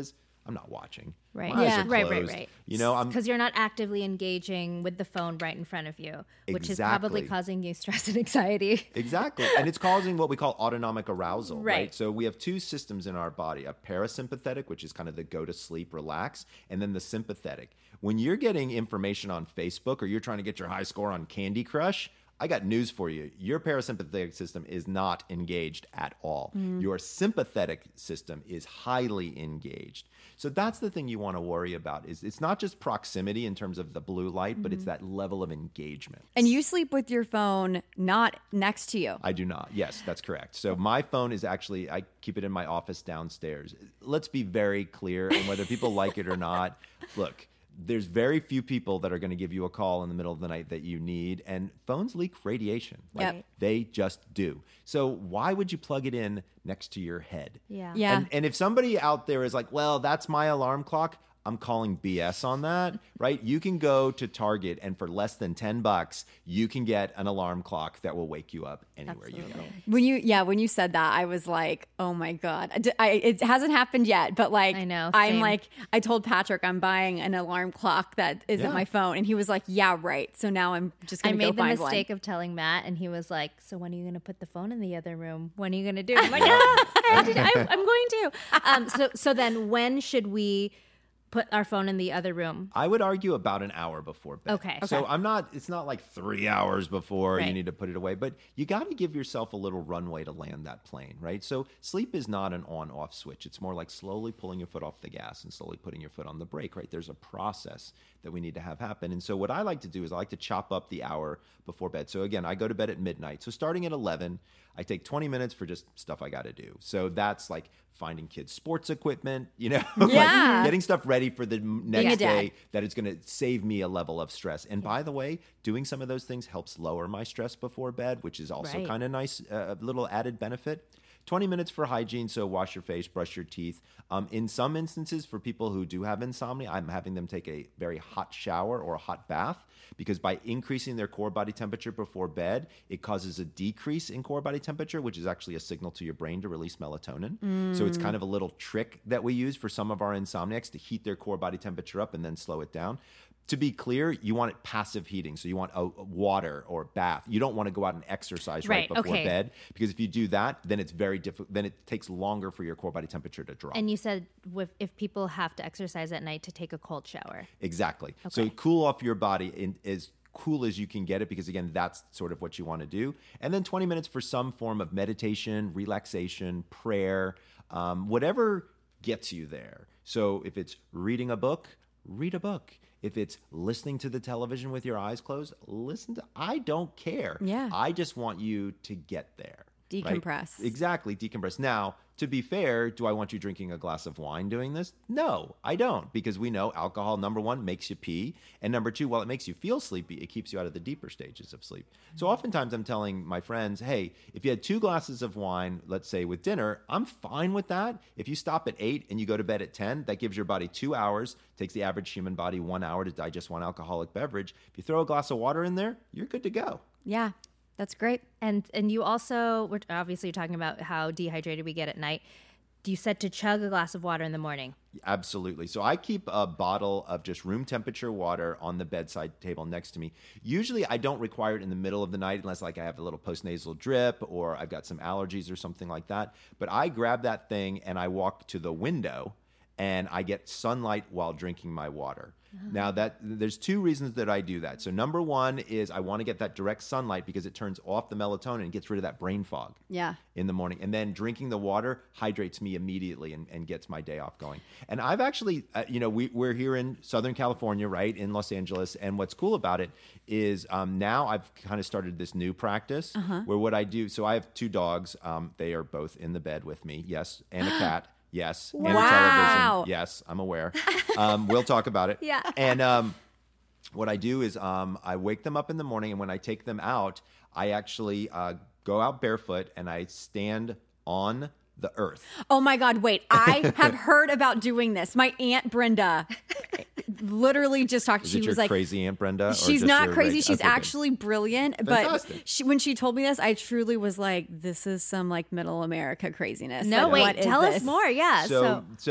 I'm not watching. Right. My eyes Yeah. are Right, right, closed. right. You know, I'm Because you're not actively engaging with the phone right in front of you, which is probably Exactly. causing you stress and anxiety. Exactly. And it's causing what we call autonomic arousal, right. Right. So we have two systems in our body, a parasympathetic, which is kind of the go to sleep, relax, and then the sympathetic. When you're getting information on Facebook or you're trying to get your high score on Candy Crush, I got news for you. Your parasympathetic system is not engaged at all. Your sympathetic system is highly engaged. So that's the thing you want to worry about is it's not just proximity in terms of the blue light, but it's that level of engagement. And you sleep with your phone not next to you. I do not. Yes, that's correct. So my phone is actually, I keep it in my office downstairs. Let's be very clear, and whether people like it or not, look, there's very few people that are going to give you a call in the middle of the night that you need, and phones leak radiation. Like, Yep. they just do. So why would you plug it in next to your head? Yeah. Yeah. And, and if somebody out there is like, well, that's my alarm clock, I'm calling B S on that, right? You can go to Target and for less than ten bucks, you can get an alarm clock that will wake you up anywhere you go. When you, yeah, when you said that, I was like, oh my God. I, di- I- it hasn't happened yet, but like, I know, I'm same. like, I told Patrick I'm buying an alarm clock that isn't Yeah. my phone. And he was like, yeah, right. So now I'm just I going to go made the find mistake one. of telling Matt, and he was like, "So when are you going to put the phone in the other room? When are you going to do it?" I'm like, "Ah, I have to do- I, I'm going to." Um, so, so then, when should we put our phone in the other room? I would argue about an hour before bed. Okay. So Okay. I'm not, it's not like three hours before you Right. need to put it away, but you got to give yourself a little runway to land that plane, right? So sleep is not an on off switch. It's more like slowly pulling your foot off the gas and slowly putting your foot on the brake, right? There's a process that we need to have happen. And so what I like to do is I like to chop up the hour before bed. So again, I go to bed at midnight. So starting at eleven, I take twenty minutes for just stuff I got to do. So that's like finding kids' sports equipment, you know, Yeah. like getting stuff ready for the m- Being a next dad. day that is going to save me a level of stress. And by the way, doing some of those things helps lower my stress before bed, which is also Right. kind of nice, uh, a little added benefit. twenty minutes for hygiene, so wash your face, brush your teeth. Um, in some instances, for people who do have insomnia, I'm having them take a very hot shower or a hot bath because by increasing their core body temperature before bed, it causes a decrease in core body temperature, which is actually a signal to your brain to release melatonin. So it's kind of a little trick that we use for some of our insomniacs to heat their core body temperature up and then slow it down. To be clear, you want it passive heating. So you want a, a water or bath. You don't want to go out and exercise right, Right, before okay. bed because if you do that, then it's very difficult. Then it takes longer for your core body temperature to drop. And you said with, if people have to exercise at night, to take a cold shower. Exactly. So cool off your body in, as cool as you can get it because, again, that's sort of what you want to do. And then twenty minutes for some form of meditation, relaxation, prayer, um, whatever gets you there. So if it's reading a book, read a book. If it's listening to the television with your eyes closed, listen to, I don't care. Yeah. I just want you to get there. right? Decompress. Exactly, decompress. Now, to be fair, do I want you drinking a glass of wine doing this? No, I don't, because we know alcohol, number one, makes you pee. And number two, while it makes you feel sleepy, it keeps you out of the deeper stages of sleep. So oftentimes I'm telling my friends, hey, if you had two glasses of wine, let's say with dinner, I'm fine with that. If you stop at eight and you go to bed at ten, that gives your body two hours, takes the average human body one hour to digest one alcoholic beverage. If you throw a glass of water in there, you're good to go. Yeah, that's great. And and you also were obviously talking about how dehydrated we get at night. You said to chug a glass of water in the morning. Absolutely. So I keep a bottle of just room temperature water on the bedside table next to me. Usually I don't require it in the middle of the night unless like I have a little postnasal drip or I've got some allergies or something like that. But I grab that thing and I walk to the window and I get sunlight while drinking my water. Now that there's two reasons that I do that. So number one is I want to get that direct sunlight because it turns off the melatonin and gets rid of that brain fog Yeah. in the morning. And then drinking the water hydrates me immediately and, and gets my day off going. And I've actually, uh, you know, we, we're here in Southern California, right, in Los Angeles. And what's cool about it is um, now I've kind of started this new practice where what I do, so I have two dogs. Um, they are both in the bed with me, yes, and a cat. Yes. And a Wow. television. Yes, I'm aware. Um, we'll talk about it. Yeah. And um, what I do is um, I wake them up in the morning, and when I take them out, I actually uh, go out barefoot and I stand on the earth. Oh my God, wait. I have heard about doing this. My Aunt Brenda literally just talked. Is she it was your like, crazy Aunt Brenda? or she's just not your crazy. reg- She's okay, good. actually brilliant. Fantastic. But she, when she told me this, I truly was like, this is some like middle America craziness. No, Like, wait, what is tell us this? more. Yeah. So, So, so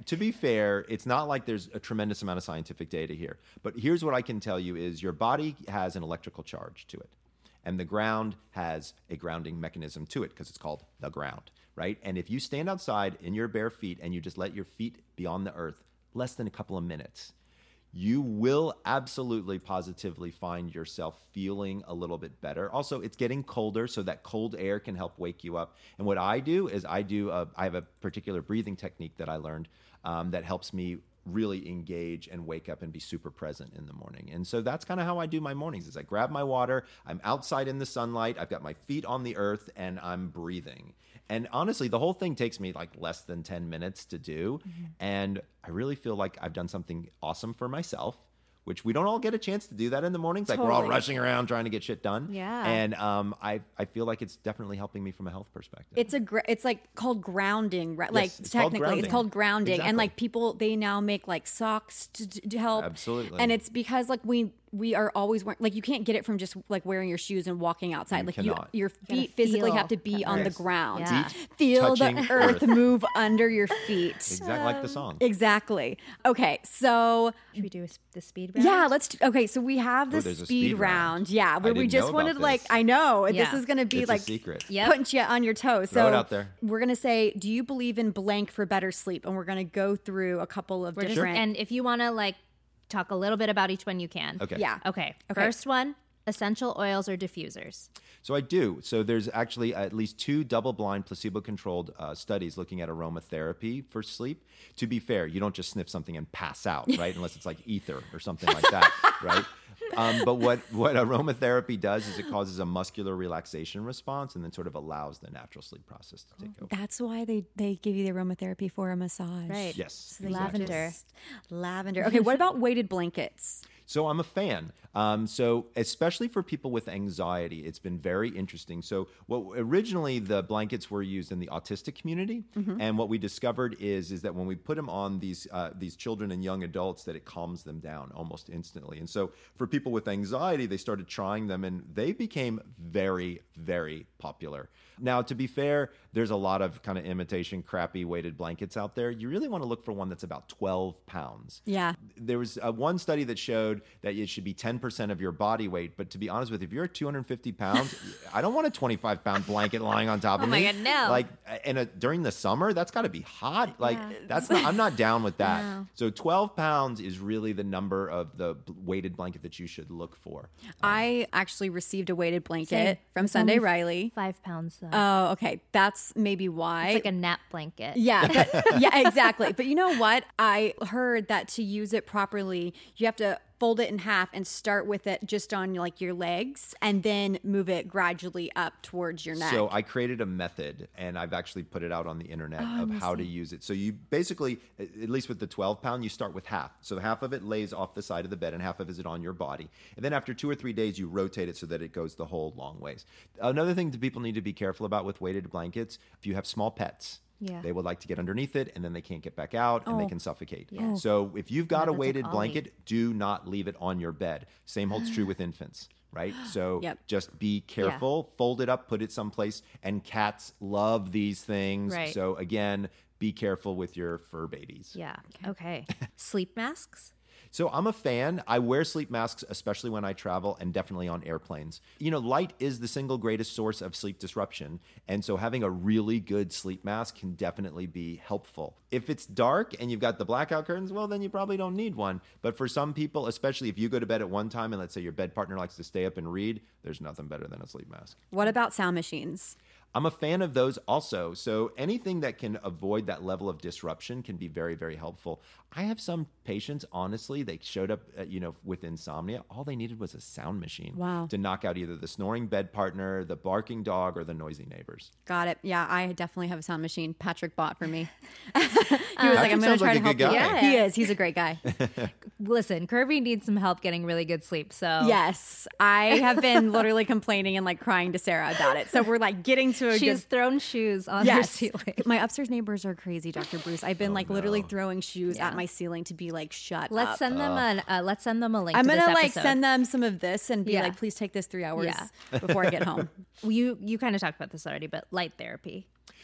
to be fair, it's not like there's a tremendous amount of scientific data here. But here's what I can tell you is your body has an electrical charge to it. And the ground has a grounding mechanism to it because it's called the ground, right? And if you stand outside in your bare feet and you just let your feet be on the earth less than a couple of minutes, you will absolutely positively find yourself feeling a little bit better. Also, it's getting colder, so that cold air can help wake you up. And what I do is I do a, I have a particular breathing technique that I learned um, that helps me really engage and wake up and be super present in the morning. And so that's kind of how I do my mornings is I grab my water, I'm outside in the sunlight, I've got my feet on the earth, and I'm breathing. And honestly, the whole thing takes me like less than ten minutes to do. Mm-hmm. And I really feel like I've done something awesome for myself, which we don't all get a chance to do that in the mornings. Like totally. We're all rushing around trying to get shit done. Yeah. And um, I, I feel like it's definitely helping me from a health perspective. It's a gr- it's like called grounding, right? Yes, like it's technically called it's called grounding. Exactly. And like people, they now make like socks to, to help. Absolutely. And it's because like we, we are always wearing, like you can't get it from just like wearing your shoes and walking outside. You like cannot. you, your You feet physically feel have to be the on the earth. ground. Yeah. Feet Feel the touching earth earth. move under your feet. Exactly like the song. Exactly. Okay, so Should we do a, the speed round? yeah, let's. Okay, so we have the Oh, there's a speed, speed round. round. Yeah, where I we didn't just know wanted about like this. I know this Yeah. is going to be It's a like secret. Yep. putting you on your toes. Throw So it out there. we're going to say, do you believe in blank for better sleep? And we're going to go through a couple of We're just, different. and if you want to like talk a little bit about each one, you can. Okay. Yeah. Okay. Okay. First one, essential oils or diffusers. So I do. So there's actually at least two double-blind, placebo-controlled uh, studies looking at aromatherapy for sleep. To be fair, you don't just sniff something and pass out, right? Unless it's like ether or something like that, right? Um, but what, what aromatherapy does is it causes a muscular relaxation response and then sort of allows the natural sleep process to take over. That's why they, they give you the aromatherapy for a massage. Right. Yes. So they exactly. Lavender. just- Lavender. Okay, what about weighted blankets? So I'm a fan. Um, so especially for people with anxiety, it's been very interesting. So what originally the blankets were used in the autistic community, Mm-hmm. and what we discovered is is that when we put them on these uh, these children and young adults, that it calms them down almost instantly. And so for people with anxiety, they started trying them, and they became very very popular. Now, to be fair, there's a lot of kind of imitation crappy weighted blankets out there. You really want to look for one that's about twelve pounds. Yeah. There was uh, one study that showed that it should be ten percent of your body weight. But to be honest with you, if you're two hundred fifty pounds, I don't want a twenty-five pound blanket lying on top of Oh my me. God, no. Like, and a, during the summer, that's got to be hot. Like, that's not, I'm not down with that. No. So twelve pounds is really the number of the b- weighted blanket that you should look for. I actually received a weighted blanket Same. from It's Sunday only Riley. Five pounds though. Oh, okay. That's maybe why. it's like a nap blanket. Yeah, but, yeah, exactly. But you know what? I heard that to use it properly, you have to fold it in half and start with it just on like your legs and then move it gradually up towards your neck. So I created a method, and I've actually put it out on the internet Oh, of how to use it. So you basically, at least with the twelve pound, you start with half. So half of it lays off the side of the bed and half of it is on your body. And then after two or three days, you rotate it so that it goes the whole long ways. Another thing that people need to be careful about with weighted blankets, if you have small pets, Yeah. they would like to get underneath it and then they can't get back out and they Oh. can suffocate. Yeah. So if you've got Yeah, a that's like weighted Ollie. blanket, do not leave it on your bed. Same holds true with infants, right? So Yep. just be careful, fold it up, put it someplace. And cats love these things. Right. So again, be careful with your fur babies. Yeah. Okay. Sleep masks. So I'm a fan. I wear sleep masks, especially when I travel and definitely on airplanes. You know, light is the single greatest source of sleep disruption. And so having a really good sleep mask can definitely be helpful. If it's dark and you've got the blackout curtains, well, then you probably don't need one. But for some people, especially if you go to bed at one time and let's say your bed partner likes to stay up and read, there's nothing better than a sleep mask. What about sound machines? I'm a fan of those also. So anything that can avoid that level of disruption can be very, very helpful. I have some patients, honestly, they showed up, uh, you know, with insomnia. All they needed was a sound machine Wow. to knock out either the snoring bed partner, the barking dog, or the noisy neighbors. Got it. Yeah, I definitely have a sound machine Patrick bought for me. he was like, I'm going to sounds try like to a help good you. guy. He is. He's a great guy. Listen, Kirby needs some help getting really good sleep. So Yes. I have been literally complaining and like crying to Sarah about it. So we're like getting to a she's good... thrown shoes on her Yes. ceiling. My upstairs neighbors are crazy, Doctor Bruce. I've been Oh, like literally no. throwing shoes at my ceiling to be like, shut Let's up. send them an uh, let's send them a link. I'm to gonna this like episode. send them some of this and be Yeah. like, please take this three hours Yeah. before I get home. You you kind of talked about this already, but light therapy.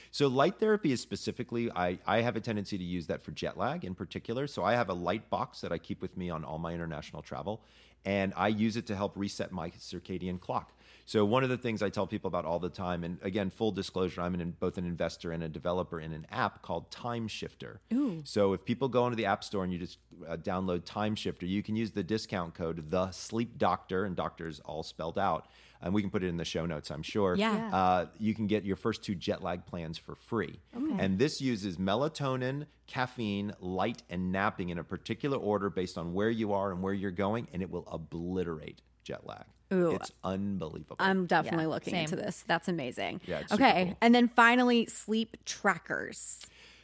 So light therapy is specifically, I, I have a tendency to use that for jet lag in particular. So I have a light box that I keep with me on all my international travel, and I use it to help reset my circadian clock. So one of the things I tell people about all the time, and again, full disclosure, I'm an, both an investor and a developer in an app called Time Shifter. Ooh. So if people go into the App Store and you just uh, download Time Shifter, you can use the discount code The Sleep Doctor, and doctor is all spelled out. And we can put it in the show notes, I'm sure. Yeah. Uh, you can get your first two jet lag plans for free. Okay. And this uses melatonin, caffeine, light, and napping in a particular order based on where you are and where you're going, and it will obliterate jet lag. Ooh, it's unbelievable. I'm definitely Yeah, looking same. into this. That's amazing. Yeah, it's super okay. cool. And then finally, sleep trackers.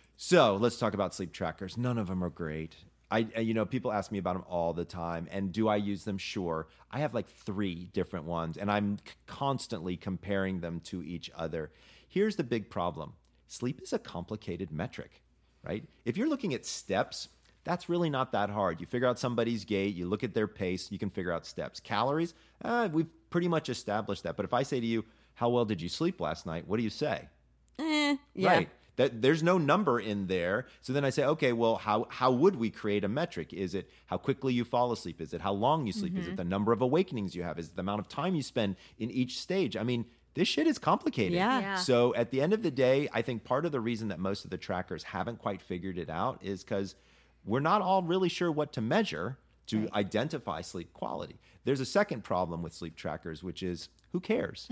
So let's talk about sleep trackers. None of them are great. I, you know, people ask me about them all the time. And do I use them? Sure. I have like three different ones, and I'm c- constantly comparing them to each other. Here's the big problem. Sleep is a complicated metric, right? If you're looking at steps, that's really not that hard. You figure out somebody's gait, you look at their pace, you can figure out steps. Calories, uh, we've pretty much established that. But if I say to you, how well did you sleep last night? What do you say? Eh, yeah. Right. That there's no number in there. So then I say, okay, well, how how would we create a metric? Is it how quickly you fall asleep? Is it how long you sleep? Mm-hmm. Is it the number of awakenings you have? Is it the amount of time you spend in each stage? I mean, this shit is complicated. Yeah. Yeah. So at the end of the day, I think part of the reason that most of the trackers haven't quite figured it out is because we're not all really sure what to measure to right. identify sleep quality. There's a second problem with sleep trackers, which is who cares?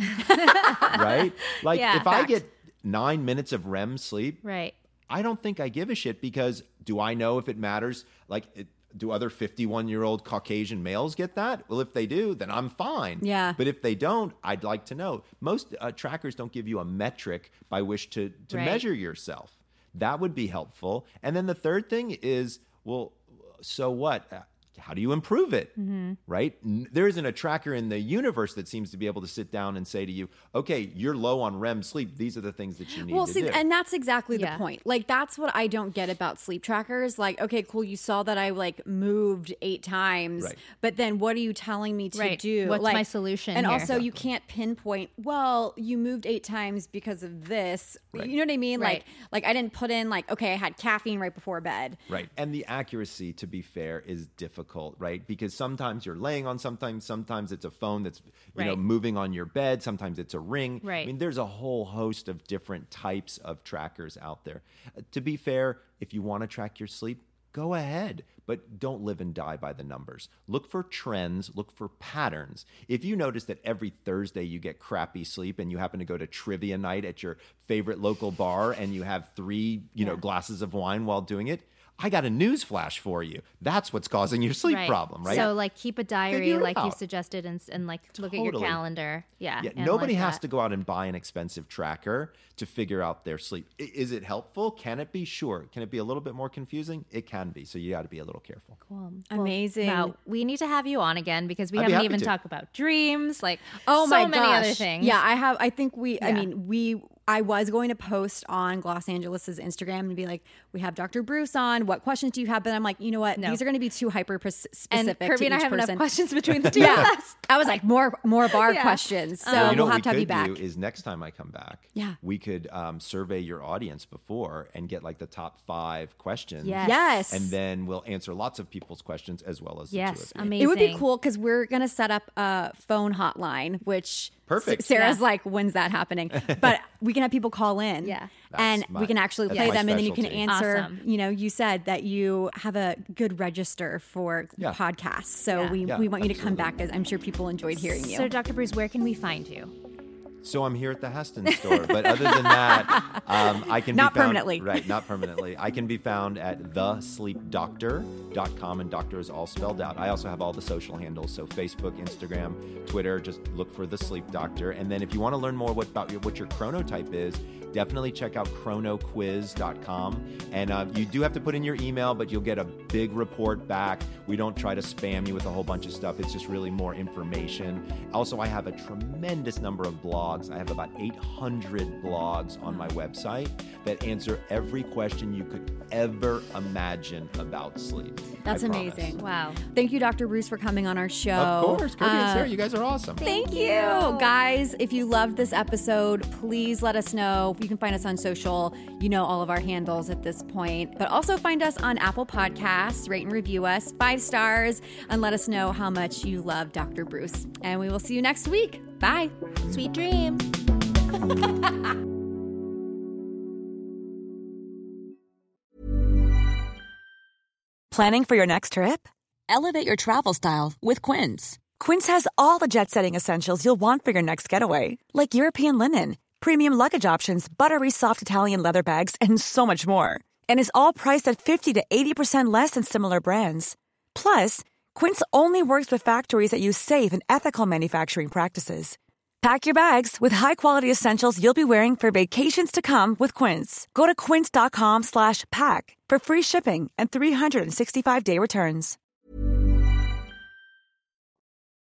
Right? Like Yeah, if fact. I get nine minutes of R E M sleep, Right. I don't think I give a shit because do I know if it matters? Like, it, do other fifty-one-year-old Caucasian males get that? Well, if they do, then I'm fine. Yeah. But if they don't, I'd like to know. Most uh, trackers don't give you a metric by which to, to Right. measure yourself. That would be helpful. And then the third thing is, well, so what? Uh, How do you improve it? Mm-hmm. Right? N- there isn't a tracker in the universe that seems to be able to sit down and say to you, okay, you're low on R E M sleep. These are the things that you need Well, to see, do. and that's exactly Yeah. the point. Like, that's what I don't get about sleep trackers. Like, okay, cool, you saw that I like moved eight times, Right. but then what are you telling me to Right. do? What's like, my solution And here? also, you can't pinpoint. Well, you moved eight times because of this. Right. You know what I mean? Right. Like, like I didn't put in like, okay, I had caffeine right before bed. Right. And the accuracy, to be fair, is difficult, right? Because sometimes you're laying on something, sometimes it's a phone that's, you know, Right. moving on your bed, sometimes it's a ring. Right. I mean, there's a whole host of different types of trackers out there. Uh, to be fair, if you want to track your sleep, go ahead, but don't live and die by the numbers. Look for trends, look for patterns. If you notice that every Thursday you get crappy sleep and you happen to go to trivia night at your favorite local bar and you have three, you know, glasses of wine while doing it, I got a news flash for you. That's what's causing your sleep Right. problem, right? So, like, keep a diary, Figure it like you out. suggested, and, and like look at your Totally. calendar. Yeah. Yeah, analyze nobody has that. to go out and buy an expensive tracker to figure out their sleep. I- Is it helpful? Can it be? Sure. Can it be a little bit more confusing? It can be. So you got to be a little careful. Cool. Amazing. Wow, we need to have you on again because we I'd be haven't happy even to. talked about dreams, like Oh so my many gosh. other things. Yeah, I have. I think we. I Yeah. mean, we. I was going to post on Los Angeles's Instagram and be like, "We have Doctor Bruce on. What questions do you have?" But I'm like, you know what? No. These are going to be too hyper pres- and specific. Kirby to and I each have person. enough questions between the two of Yeah, us. I was like, more, more of our Yeah. questions. So Well, you know we'll what have we to have you could back. do is next time I come back, Yeah. we could um, survey your audience before and get like the top five questions. Yes. Yes, And then we'll answer lots of people's questions as well as the Yes, two of you. amazing. it would be cool because we're going to set up a phone hotline, which Perfect. S- Sarah's Yeah. like, when's that happening? But we can have people call in. Yeah. and That's we my- can actually that's play my them, and then you can specialty. answer. Awesome. You know, you said that you have a good register for Yeah. podcasts, so Yeah. we Yeah, we want you to come absolutely. back, because I'm sure people enjoyed hearing you. So, Doctor Bruce, where can we find you? So I'm here at the Heston store, but other than that, um, I can Not be found, permanently. Right, not permanently. I can be found at the sleep doctor dot com, and doctor is all spelled out. I also have all the social handles, so Facebook, Instagram, Twitter. Just look for The Sleep Doctor. And then if you want to learn more what, about your, what your chronotype is, definitely check out chrono quiz dot com. And uh, you do have to put in your email, but you'll get a big report back. We don't try to spam you with a whole bunch of stuff. It's just really more information. Also, I have a tremendous number of blogs. I have about eight hundred blogs on my website that answer every question you could ever imagine about sleep. That's I promise. amazing. Wow. Thank you, Doctor Bruce, for coming on our show. Of course, Kirby and Uh, Sarah, you guys are awesome. Thank you. Guys, if you loved this episode, please let us know. You can find us on social. You know all of our handles at this point. But also find us on Apple Podcasts. Rate and review us five stars and let us know how much you love Doctor Bruce. And we will see you next week. Bye. Sweet dreams. Planning for your next trip? Elevate your travel style with Quince. Quince has all the jet-setting essentials you'll want for your next getaway, like European linen, premium luggage options, buttery soft Italian leather bags, and so much more. And is all priced at fifty to eighty percent less than similar brands. Plus, Quince only works with factories that use safe and ethical manufacturing practices. Pack your bags with high-quality essentials you'll be wearing for vacations to come with Quince. Go to quince.com slash pack for free shipping and three sixty-five day returns.